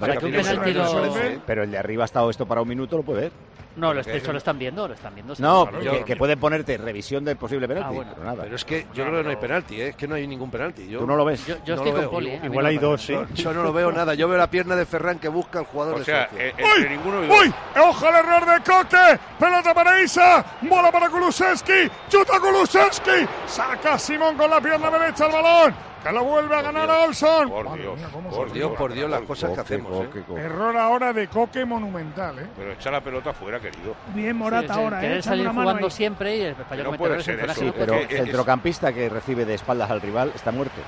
pero el de arriba ha estado esto para un minuto, lo puede ver. No, lo están viendo. No, que pueden ponerte revisión del posible penalti. Pero nada. Pero es que yo creo que no hay penalti, es que no hay ningún penalti. Tú no lo ves. Yo estoy con Poli. Igual hay dos, sí. Yo no lo veo nada. Yo veo la pierna de Ferran que busca al jugador de Suecia. ¡Uy! ¡Ojo al error de Coque! ¡Pelota para Isa! ¡Bola para Kulusevski! ¡Chuta Kulusevski! ¡Saca Simón con la pierna derecha el balón! ¡Que lo vuelve a ganar a Olson! Por Dios, las cosas que hacemos. Error ahora de Coque monumental, Pero echa la pelota fuera, querido. Bien Morata ahora, Querer salir jugando siempre y el español no puede ser eso. Sí, pero el centrocampista que recibe de espaldas al rival está muerto.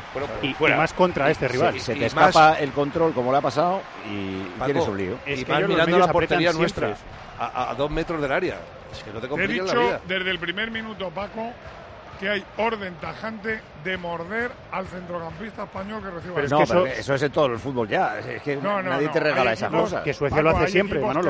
Y más contra este rival. Se te escapa el control como le ha pasado y tienes un lío. Y más mirando la portería nuestra, a 2 metros del área. Es que no te compliques la vida. Desde el primer minuto, Paco, que hay orden tajante de morder al centrocampista español que recibe el balón. Pero eso es en todo el fútbol ya. Es que nadie te regala esas cosas. Que Suecia lo hace siempre, Manolo.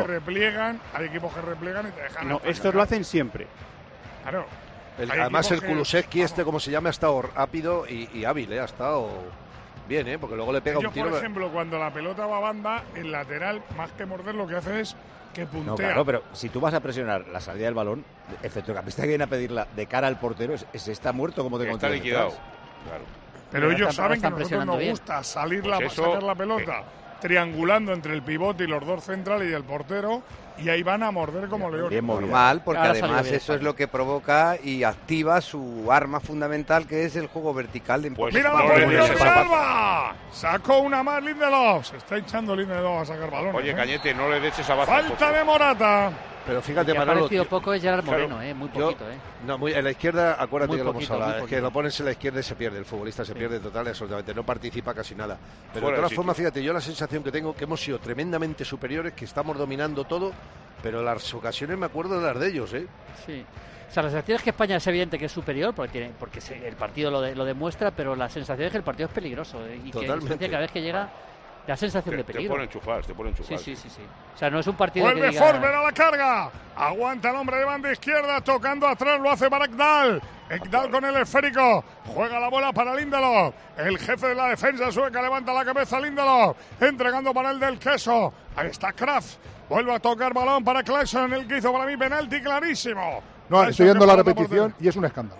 Hay equipos que replegan y te dejan. No, estos lo hacen siempre. Claro. Además el Kulusevski como se llama, ha estado rápido y hábil, ha estado bien, porque luego le pega un tiro. Por ejemplo, cuando la pelota va a banda, el lateral, más que morder, lo que hace es que puntea. No, claro, pero si tú vas a presionar la salida del balón, el centrocampista que viene a pedirla de cara al portero, ese está muerto como te está liquidado. Claro. Pero ellos saben que a nosotros nos gusta sacar la pelota triangulando entre el pivote y los dos centrales y el portero, y ahí van a morder como leones. Bien normal, porque además eso es lo que provoca y activa su arma fundamental, que es el juego vertical de impulso. ¡Mira la posición de Alba! Sacó una más Lindelof. Se está hinchando Lindelof a sacar balones. Oye, Cañete, no le des esa baza. Falta de Morata. Pero fíjate, Manolo, ha aparecido poco es Gerard Moreno, muy poquito. En la izquierda, acuérdate que lo hemos hablado, es que lo pones en la izquierda y se pierde, el futbolista se pierde total y absolutamente, no participa casi nada. Pero de todas formas, fíjate, yo la sensación que tengo que hemos sido tremendamente superiores, que estamos dominando todo, pero las ocasiones me acuerdo de las de ellos, Sí. O sea, la sensación es que España es evidente que es superior, porque el partido lo demuestra, pero la sensación es que el partido es peligroso, y totalmente. Que cada vez que llega da sensación de peligro. Te pone enchufar. Sí. O sea, no es un partido Vuelve que diga... Forber a la carga. Aguanta el hombre de banda izquierda, tocando atrás, lo hace para Ekdal. Ekdal con el esférico. Juega la bola para Lindelof. El jefe de la defensa sueca levanta la cabeza a Lindelof. Entregando para el del queso. Ahí está Kraft. Vuelve a tocar balón para Clarkson, el que hizo para mí penalti clarísimo. No, estoy viendo la repetición y es un escándalo.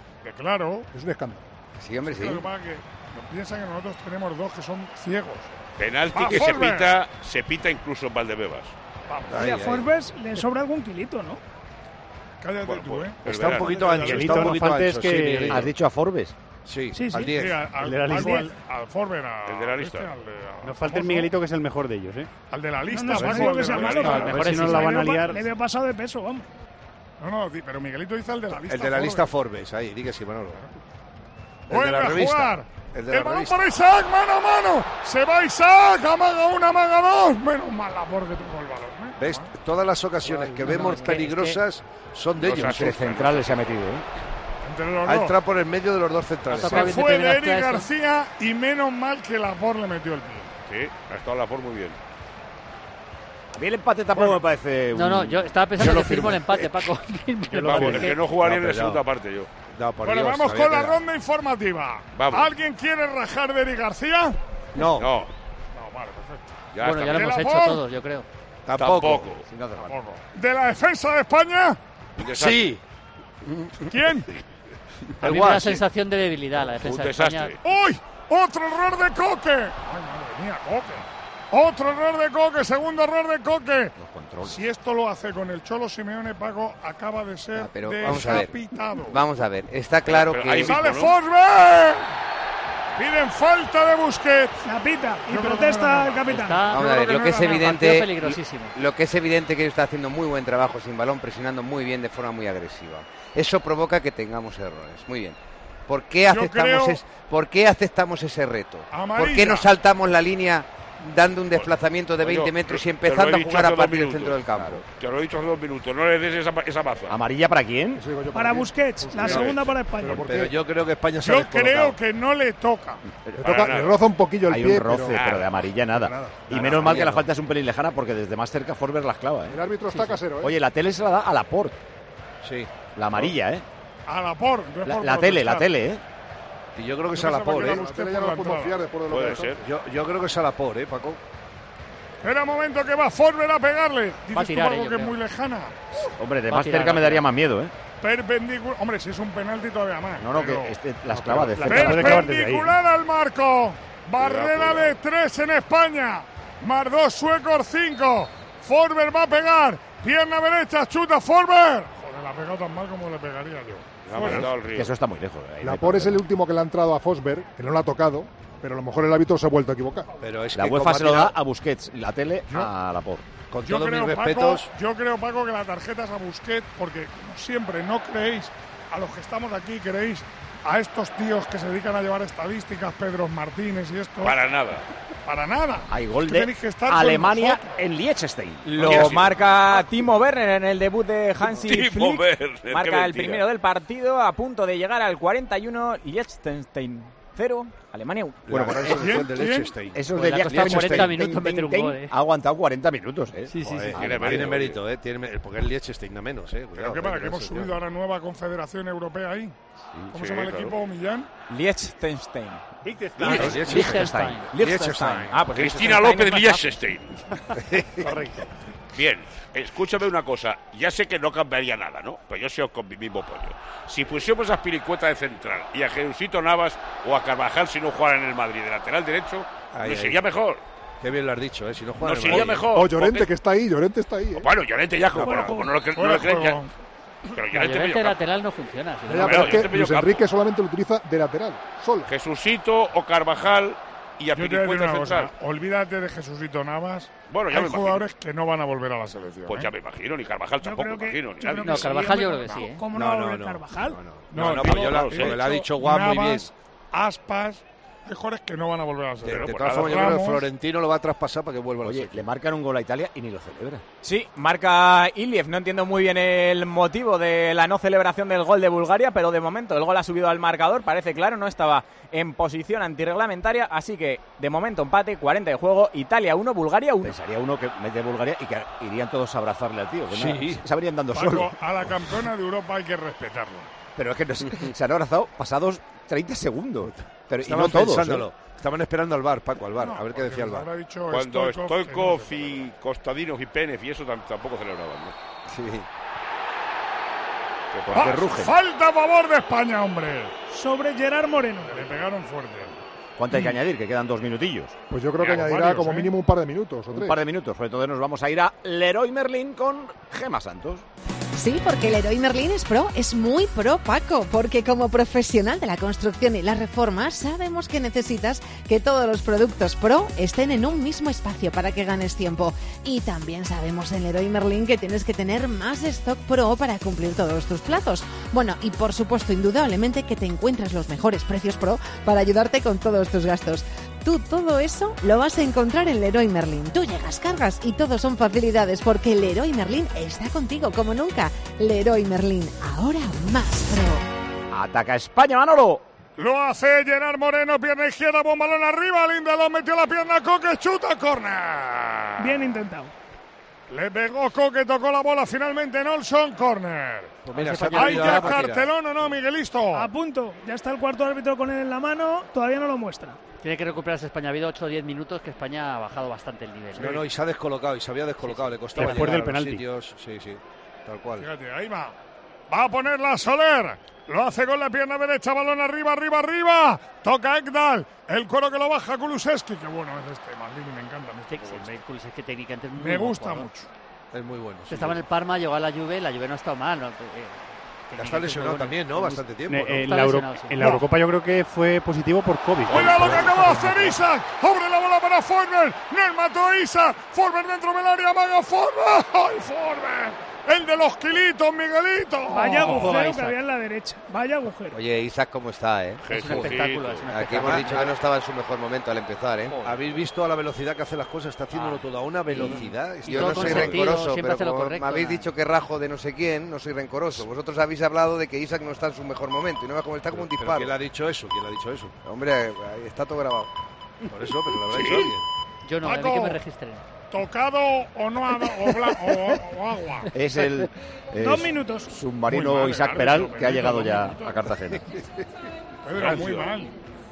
Claro. Es un escándalo. Sí, hombre, sí. Piensa que nosotros tenemos dos que son ciegos. Penalti que se pita incluso en Valdebebas. A Forbes le sobra algún kilito, ¿no? Cállate tú, Está un poquito ancho. Está un poquito ancho. Que ¿has dicho a Forbes? Sí, al 10. El de la lista. Al Forber, el de la lista. Nos falta el Miguelito, que es el mejor de ellos, Al de la lista. No, que sea malo. Si no la van a liar. Le veo pasado de peso, vamos. No, pero Miguelito dice el de la lista. El de la lista Forbes, ahí, di que sí, Manolo. Vuelve a jugar. El balón para Isaac, mano a mano. Se va Isaac, amaga una, amaga dos. Menos mal la porque tuvo el balón. ¿Ves? Todas las ocasiones que vemos peligrosas son de ellos. Entre centrales se ha metido, Ha entrado por el medio de los dos centrales. Se fue de Eric García y menos mal que Laporte le metió el pie. Sí, ha estado Laporte muy bien. A mí el empate tampoco me parece... No, yo estaba pensando que firmo el empate, Paco. Vamos, es que no jugaría en la segunda parte yo. Bueno, vamos con la ronda informativa. ¿Alguien quiere rajar de Eric García? No. Vale, perfecto. Ya lo hemos hecho todos, yo creo. Tampoco. ¿De la defensa de España? Sí. ¿Quién? A mí me da la sensación de debilidad la defensa de España. ¡Uy! ¡Otro error de Coque! ¡Ay, madre mía, Coque! Otro error de Coque, segundo error de Coque. Si esto lo hace con el Cholo Simeone, Paco, acaba de ser decapitado. Vamos a ver, está claro que... ¡Sale Forsberg! Piden falta de Busquets. La pita y protesta el capitán. Vamos a ver, lo que es evidente que está haciendo muy buen trabajo sin balón, presionando muy bien de forma muy agresiva. Eso provoca que tengamos errores. Muy bien. ¿Por qué aceptamos ese reto? Amarilla. ¿Por qué no saltamos la línea dando un desplazamiento de 20 metros y empezando a jugar a partir del centro del campo? Claro, te lo he dicho hace 2 minutos, no le des esa maza. ¿Amarilla para quién? Para Busquets, la segunda para España. Pero yo creo que España se ha descolocado. Yo creo que no le toca. Le roza un poquillo el pie. Hay un roce, pero de amarilla nada. Y menos mal que la falta es un pelín lejana porque desde más cerca Forsberg las clava. El árbitro está casero. Oye, la tele se la da a Laporte. Sí. La amarilla, A Laporte. La tele, Y yo creo que es a Laporte, Puede ser. Yo creo que es a Laporte, Paco. Era momento que va Forsberg a pegarle. Va a tirar Dices tú, Paco, que es muy lejana. Hombre, de más cerca me daría más miedo, Perpendicular. Hombre, si es un penalti todavía más. No, que las clava de cerca. Perpendicular al marco. Barrera de 3 en España. Más 2 suecos, 5. Forsberg va a pegar. Pierna derecha, chuta Forsberg. Joder, la ha pegado tan mal como le pegaría yo. Que eso está muy lejos. Laporte es el último que le ha entrado a Forsberg, que no lo ha tocado, pero a lo mejor el árbitro se ha vuelto a equivocar. Pero es la UEFA se lo da a Busquets, la tele a Laporte. Con todos mis respetos. Yo creo, Paco, que la tarjeta es a Busquets, porque como siempre no creéis, a los que estamos aquí, creéis a estos tíos que se dedican a llevar estadísticas, Pedro Martínez y esto. Para nada. Para nada. Hay gol de Alemania en Liechtenstein. Lo marca Timo Werner en el debut de Hansi Flick. Marca el primero del partido, a punto de llegar al 41. Liechtenstein 0, Alemania 1. Bueno, eso es de Liechtenstein. 40 minutos meter un gol, Ha aguantado 40 minutos, Sí. Tiene mérito, porque el Liechtenstein no menos, Cuidado, ¿qué para? Que hemos subido a la nueva Confederación Europea ahí. ¿Cómo se llama el equipo, Millán? Liechtenstein. Liechtenstein. Pues Cristina López Liechtenstein. Correcto. Bien, escúchame una cosa. Ya sé que no cambiaría nada, ¿no? Pero yo sigo con mi mismo pollo. Si pusiéramos a Spilicueta de central y a Jesucito Navas o a Carvajal si no jugaran en el Madrid de lateral derecho, sería mejor. Qué bien lo has dicho, si no jugaran no sería mejor. O Llorente, que está ahí, Llorente está ahí. Bueno, Llorente ya, como no lo creen ya. Pero Llorente lateral no funciona. Pero es que Luis Enrique solamente lo utiliza de lateral, solo. Jesucito o Carvajal y a Pilicueta central. Olvídate de Jesucito Navas. Bueno, ya hay jugadores que no van a volver a la selección. Pues ya me imagino, ni Carvajal tampoco me imagino. No, Carvajal yo creo que sí. ¿Cómo no va a volver Carvajal? No, yo lo ha dicho Juan muy bien. Aspas. Mejores que no van a volver a la selección. De todas formas, yo creo que Florentino lo va a traspasar para que vuelva a la selección. Le marcan un gol a Italia y ni lo celebra. Sí, marca Iliev. No entiendo muy bien el motivo de la no celebración del gol de Bulgaria, pero de momento el gol ha subido al marcador. Parece claro, no estaba en posición antirreglamentaria. Así que, de momento, empate, 40 de juego. Italia 1, Bulgaria 1. Pensaría uno que mete Bulgaria y que irían todos a abrazarle al tío. Que sí. Se habrían dando Paco, solo. A la campeona de Europa hay que respetarlo. Pero es que se han abrazado pasados 30 segundos. Pero, y no todos. Estaban esperando al VAR, Paco, al VAR, a ver qué decía el VAR. Cuando Stoikov y Kostadinov y Penev y eso tampoco celebraban, ¿no? Sí. Falta a favor de España, hombre. Sobre Gerard Moreno. Le pegaron fuerte. ¿Cuánto hay que añadir? Que quedan 2 minutillos. Pues yo creo que añadirá como mínimo un par de minutos o 3. Un par de minutos. Sobre todo nos vamos a ir a Leroy Merlin con Gemma Santos. Sí, porque Leroy Merlin es pro, es muy pro, Paco, porque como profesional de la construcción y las reformas sabemos que necesitas que todos los productos pro estén en un mismo espacio para que ganes tiempo. Y también sabemos en Leroy Merlin que tienes que tener más stock pro para cumplir todos tus plazos. Bueno, y por supuesto, indudablemente que te encuentras los mejores precios pro para ayudarte con todos tus gastos. Tú todo eso lo vas a encontrar en Leroy Merlin. Tú llegas, cargas y todo son facilidades porque Leroy Merlin está contigo como nunca. Leroy Merlin, ahora más pro. Ataca España, Manolo. Lo hace Gerard Moreno, pierna izquierda, buen balón arriba, Lindelof metió la pierna, Coque, chuta, córner. Bien intentado. Le pegó Coque, tocó la bola finalmente en Olson, córner. Pues mira, ¿hay ya cartelón o no, Miguelito? A punto, ya está el cuarto árbitro con él en la mano, todavía no lo muestra. Tiene que recuperarse España. Ha habido 8 o 10 minutos que España ha bajado bastante el nivel. No, y se ha descolocado, y se había descolocado. Le costaba después llegar del penalti. Sitios. Sí, tal cual. Fíjate, ahí va. Va a ponerla Soler. Lo hace con la pierna derecha, balón arriba, arriba, arriba. Toca Ekdal. El coro que lo baja Kulusevski. Qué bueno es este Maldini, me encanta. Kulusevski técnicamente es muy me gusta mucho. Es muy bueno. Sí, estaba en el Parma, llegó a la Juve no ha estado mal. ¿no? Ya está lesionado también, ¿no? Bastante tiempo. ¿no? En la Eurocopa yo creo que fue positivo por COVID. ¡Oiga lo que acaba de hacer Isaac! ¡Abre la bola para Former! ¡No el mató Isaac! ¡Former dentro del área! ¡Maga Former! ¡Ay, Former! ¡El de los kilitos, Miguelito! Vaya agujero que había en la derecha. Vaya agujero. Oye, Isaac, ¿cómo está, Es un espectáculo. Aquí hemos dicho que no estaba en su mejor momento al empezar, ¿eh? ¿Habéis visto a la velocidad que hace las cosas? Está haciéndolo todo a una velocidad. Yo no soy rencoroso, pero como me habéis dicho que rajo de no sé quién, no soy rencoroso. Vosotros habéis hablado de que Isaac no está en su mejor momento y no como está como un disparo. ¿Quién le ha dicho eso? ¿Quién le ha dicho eso? Hombre, está todo grabado. Por eso, pero lo habrá dicho alguien. Yo no, Paco, que me registré. ¿Tocado o no o agua? Es el 2 minutos. Submarino Muy mal, Isaac Peral, que ha llegado ya a Cartagena. Pedro, muy mal.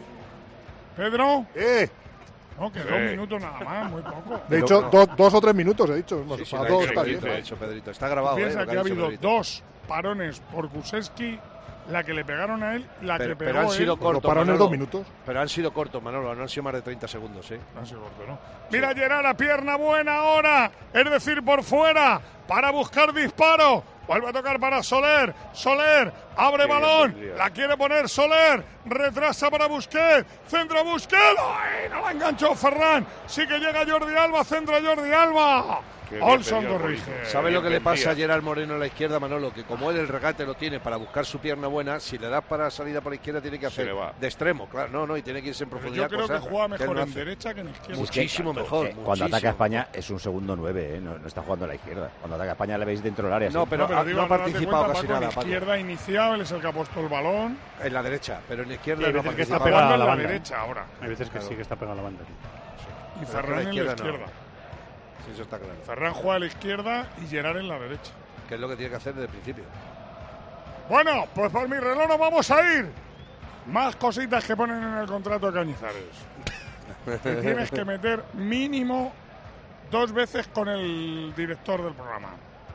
¿Pedro? No, que 2 minutos nada más, muy poco. De hecho, 2 o 3 minutos, he dicho. Para todos está bien. Pedrito. Está grabado. Piensa que ha habido 2 parones por Kulusevski, la que le pegaron a él, la que pegó pero han sido cortos. Parones 2 minutos. Pero han sido cortos, Manolo, no han sido más de 30 segundos, ¿eh? Han sido cortos, ¿no? Mira, Gerard, la pierna buena ahora, es decir, por fuera, para buscar disparo. Vuelve a tocar para Soler. Soler abre balón. La quiere poner Soler. Retrasa para Busquets. Centro Busquets. ¡Ay! No la enganchó Ferran. Sí que llega Jordi Alba. Centro Jordi Alba. Olson corrige. ¿Sabes lo que le pasa a Gerard Moreno a la izquierda, Manolo? Que como él el regate lo tiene para buscar su pierna buena, si le das para salida por la izquierda tiene que hacer de extremo, claro, no, y tiene que irse en profundidad. Yo creo que juega mejor en derecha que en izquierda. Muchísimo mejor. Cuando ataca a España es un segundo 9, no está jugando a la izquierda. Cuando ataca a España le veis dentro del área. No, ¿sí? pero no ha participado casi nada. En la izquierda iniciado, él es el que ha puesto el balón. En la derecha, pero en la izquierda no ha que está participado. pegado a la en banda. la derecha ahora. Hay veces que sí que está pegado a la banda. Y Ferran en la izquierda. Sí, eso está claro. Ferran juega a la izquierda y Gerard en la derecha. Que es lo que tiene que hacer desde el principio. Bueno, pues por mi reloj nos vamos a ir. Más cositas que ponen en el contrato de Cañizares. Te tienes que meter mínimo 2 veces con el director del programa.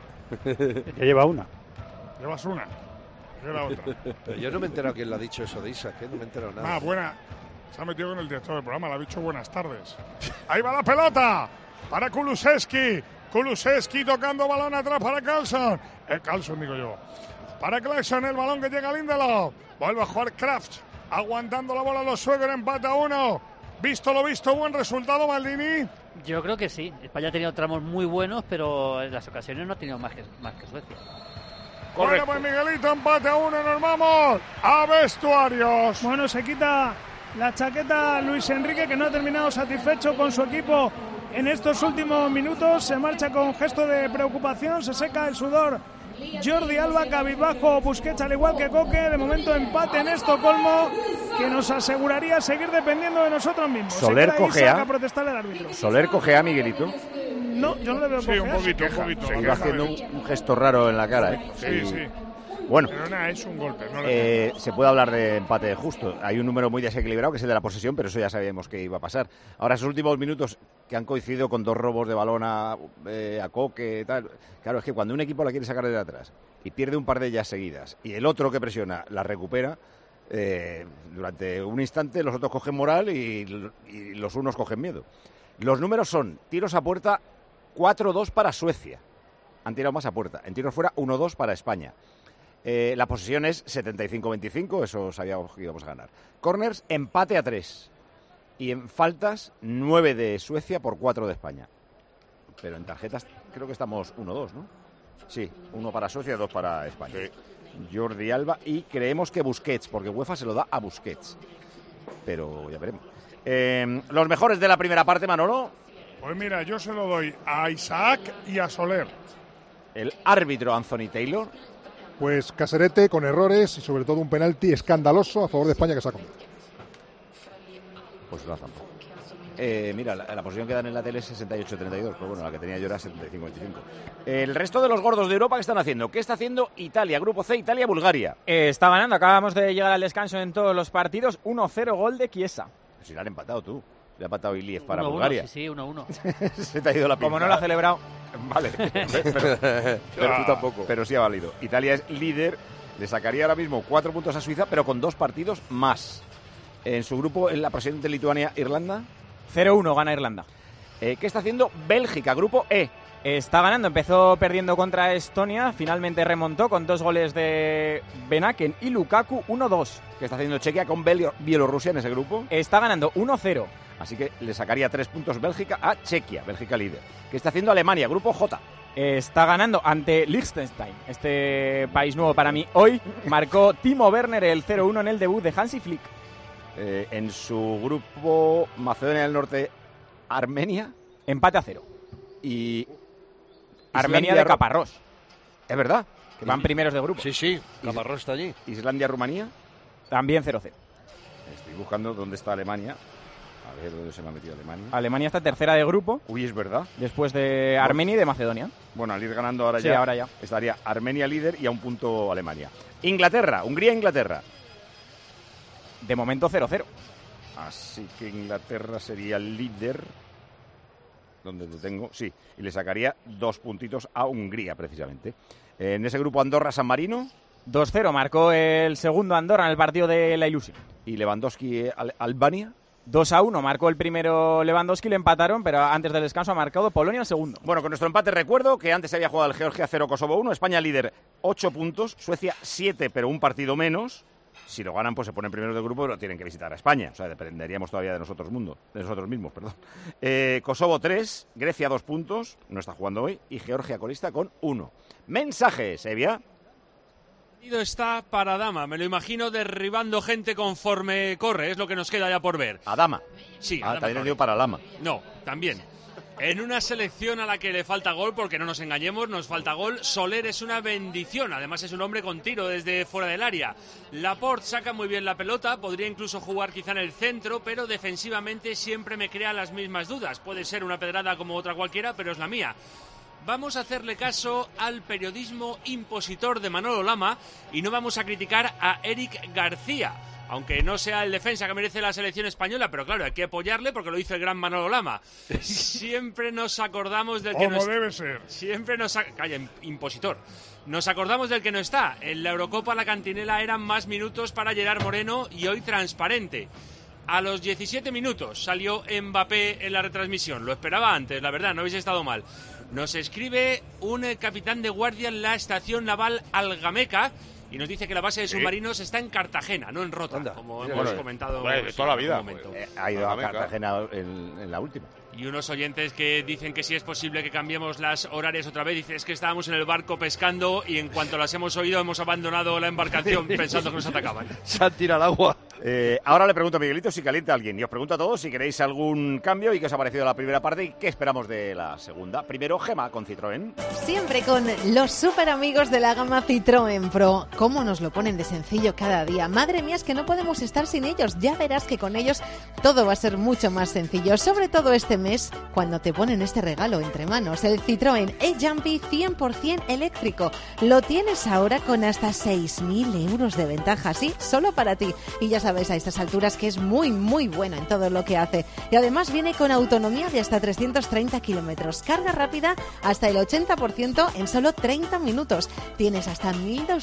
Ya lleva una. Llevas una. Yo la otra. Pero yo no me he enterado quién le ha dicho eso de Isaac, ¿eh? No me he enterado nada. Ah, buena. Se ha metido con el director del programa, le ha dicho buenas tardes. Ahí va la pelota para Kulusevski. Kulusevski tocando balón atrás para Carlson. Carlson, digo yo. Para Clarkson, el balón que llega a Lindelof. Vuelve a jugar Kraft. Aguantando la bola a los suegros, empate a 1. Visto lo visto, buen resultado, Maldini. Yo creo que sí. España ha tenido tramos muy buenos, pero en las ocasiones no ha tenido más que Suecia. Bueno, pues Miguelito, empate a 1, nos vamos a vestuarios. Bueno, se quita la chaqueta Luis Enrique, que no ha terminado satisfecho con su equipo en estos últimos minutos. Se marcha con gesto de preocupación, se seca el sudor Jordi Alba, cabizbajo Busquets, al igual que Coque. De momento empate en Estocolmo, que nos aseguraría seguir dependiendo de nosotros mismos. Soler cojea. A protestar el árbitro. Soler cojea, Miguelito. No, yo no le veo sí, cojear. un poquito. Iba haciendo un gesto raro en la cara, ¿eh? Sí. Bueno, pero nada, es un golpe. No se puede hablar de empate justo. Hay un número muy desequilibrado que es el de la posesión, pero eso ya sabíamos que iba a pasar. Ahora, esos últimos minutos que han coincidido con 2 robos de balón a Coque y tal. Claro, es que cuando un equipo la quiere sacar de atrás y pierde un par de ellas seguidas y el otro que presiona la recupera, durante un instante los otros cogen moral y los unos cogen miedo. Los números son tiros a puerta 4-2 para Suecia. Han tirado más a puerta. En tiros fuera 1-2 para España. La posesión es 75-25, eso sabíamos que íbamos a ganar. Corners, empate a 3. Y en faltas, 9 de Suecia por 4 de España. Pero en tarjetas creo que estamos 1-2, ¿no? Sí, 1 para Suecia, 2 para España. Sí. Jordi Alba y creemos que Busquets, porque UEFA se lo da a Busquets. Pero ya veremos. Los mejores de la primera parte, Manolo. Pues mira, yo se lo doy a Isaac y a Soler. El árbitro Anthony Taylor. Pues Caserete con errores y sobre todo un penalti escandaloso a favor de España que sacó. Pues lo hacen. Mira, la posición que dan en la tele es 68-32, pero bueno, la que tenía yo era 75-25. El resto de los gordos de Europa, ¿qué están haciendo? ¿Qué está haciendo Italia? Grupo C, Italia-Bulgaria. Está ganando, acabamos de llegar al descanso en todos los partidos, 1-0 gol de Chiesa. Si la han empatado tú. Le ha patado Iliev para 1-1, Bulgaria. Sí, 1-1. Se te ha ido la pinza. Como no lo ha celebrado. Vale, pero tú tampoco. Pero sí ha valido. Italia es líder, le sacaría ahora mismo 4 puntos a Suiza, pero con 2 partidos más. En su grupo, en la presión de Lituania-Irlanda. 0-1 gana Irlanda. ¿Qué está haciendo Bélgica? Grupo E. Está ganando, empezó perdiendo contra Estonia, finalmente remontó con 2 goles de Benaken y Lukaku, 1-2. ¿Qué está haciendo Chequia con Bielorrusia en ese grupo? Está ganando 1-0. Así que le sacaría 3 puntos Bélgica a Chequia, Bélgica líder. ¿Qué está haciendo Alemania? Grupo J. Está ganando ante Liechtenstein, este país nuevo para mí. Hoy marcó Timo Werner el 0-1 en el debut de Hansi Flick. En su grupo Macedonia del Norte, Armenia. Empate a 0. Y Armenia de Caparrós. Es verdad. Que van primeros de grupo. Sí, Caparrós está allí. Islandia-Rumanía. También 0-0. Estoy buscando dónde está Alemania. A ver dónde se me ha metido Alemania. Alemania está tercera de grupo. Uy, es verdad. Después de Armenia y de Macedonia. Bueno, al ir ganando ahora sí, ya. ahora ya. Estaría Armenia líder y a un punto Alemania. Inglaterra, Hungría-Inglaterra. De momento 0-0. Así que Inglaterra sería líder. ¿Dónde te tengo? Sí, y le sacaría 2 puntitos a Hungría, precisamente. En ese grupo Andorra-San Marino. 2-0, marcó el segundo Andorra en el partido de la ilusión. ¿Y Lewandowski-Albania? 2-1, marcó el primero Lewandowski, le empataron, pero antes del descanso ha marcado Polonia el segundo. Bueno, con nuestro empate recuerdo que antes se había jugado el Georgia 0, Kosovo 1, España líder 8 puntos, Suecia 7, pero un partido menos. Si lo ganan, pues se ponen primeros del grupo, pero tienen que visitar a España. O sea, dependeríamos todavía de nosotros mismos. Kosovo 3, Grecia 2 puntos, no está jugando hoy, y Georgia colista con 1. Mensajes, Evia. Está para Adama, me lo imagino derribando gente conforme corre, es lo que nos queda ya por ver. Adama. Sí, Adama. También digo para Lama. No, también. En una selección a la que le falta gol, porque no nos engañemos, nos falta gol, Soler es una bendición, además es un hombre con tiro desde fuera del área. Laporte saca muy bien la pelota, podría incluso jugar quizá en el centro, pero defensivamente siempre me crea las mismas dudas. Puede ser una pedrada como otra cualquiera, pero es la mía. Vamos a hacerle caso al periodismo impositor de Manolo Lama y no vamos a criticar a Eric García, aunque no sea el defensa que merece la selección española, pero claro, hay que apoyarle porque lo dice el gran Manolo Lama. Siempre nos acordamos del que no está. Como debe ser. Siempre nos... Calla, impositor. Nos acordamos del que no está. En la Eurocopa la cantinela eran más minutos para Gerard Moreno y hoy transparente. A los 17 minutos salió Mbappé en la retransmisión. Lo esperaba antes, la verdad, no habéis estado mal. Nos escribe un capitán de guardia en la estación naval Algameca y nos dice que la base de submarinos está en Cartagena, no en Rota, como hemos comentado. De toda la vida. Ha ido a Cartagena en la última. Y unos oyentes que dicen que si es posible que cambiemos las horarias otra vez. Dice, es que estábamos en el barco pescando y en cuanto las hemos oído hemos abandonado la embarcación pensando que nos atacaban. Se han tirado al agua. Ahora le pregunto a Miguelito si calienta a alguien. Y os pregunto a todos si queréis algún cambio y qué os ha parecido la primera parte y qué esperamos de la segunda. Primero, Gema con Citroën. Siempre con los super amigos de la gama Citroën Pro. ¿Cómo nos lo ponen de sencillo cada día? Madre mía, es que no podemos estar sin ellos. Ya verás que con ellos todo va a ser mucho más sencillo. Sobre todo este mes, cuando te ponen este regalo entre manos. El Citroën e-Jumpy 100% eléctrico. Lo tienes ahora con hasta 6.000 euros de ventaja. Sí, solo para ti. Y ya sabes a estas alturas que es muy, muy bueno en todo lo que hace. Y además viene con autonomía de hasta 330 kilómetros. Carga rápida hasta el 80% en solo 30 minutos. Tienes hasta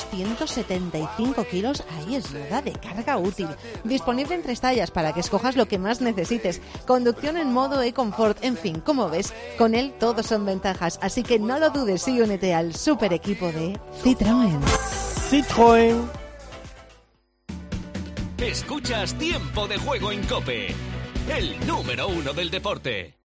1.275 kilos, ahí es verdad, de carga útil. Disponible en 3 tallas para que escojas lo que más necesites. Conducción en modo e-confort, en fin, como ves, con él todos son ventajas. Así que no lo dudes y únete al super equipo de Citroën. Citroën. Escuchas Tiempo de Juego en COPE, el número 1 del deporte.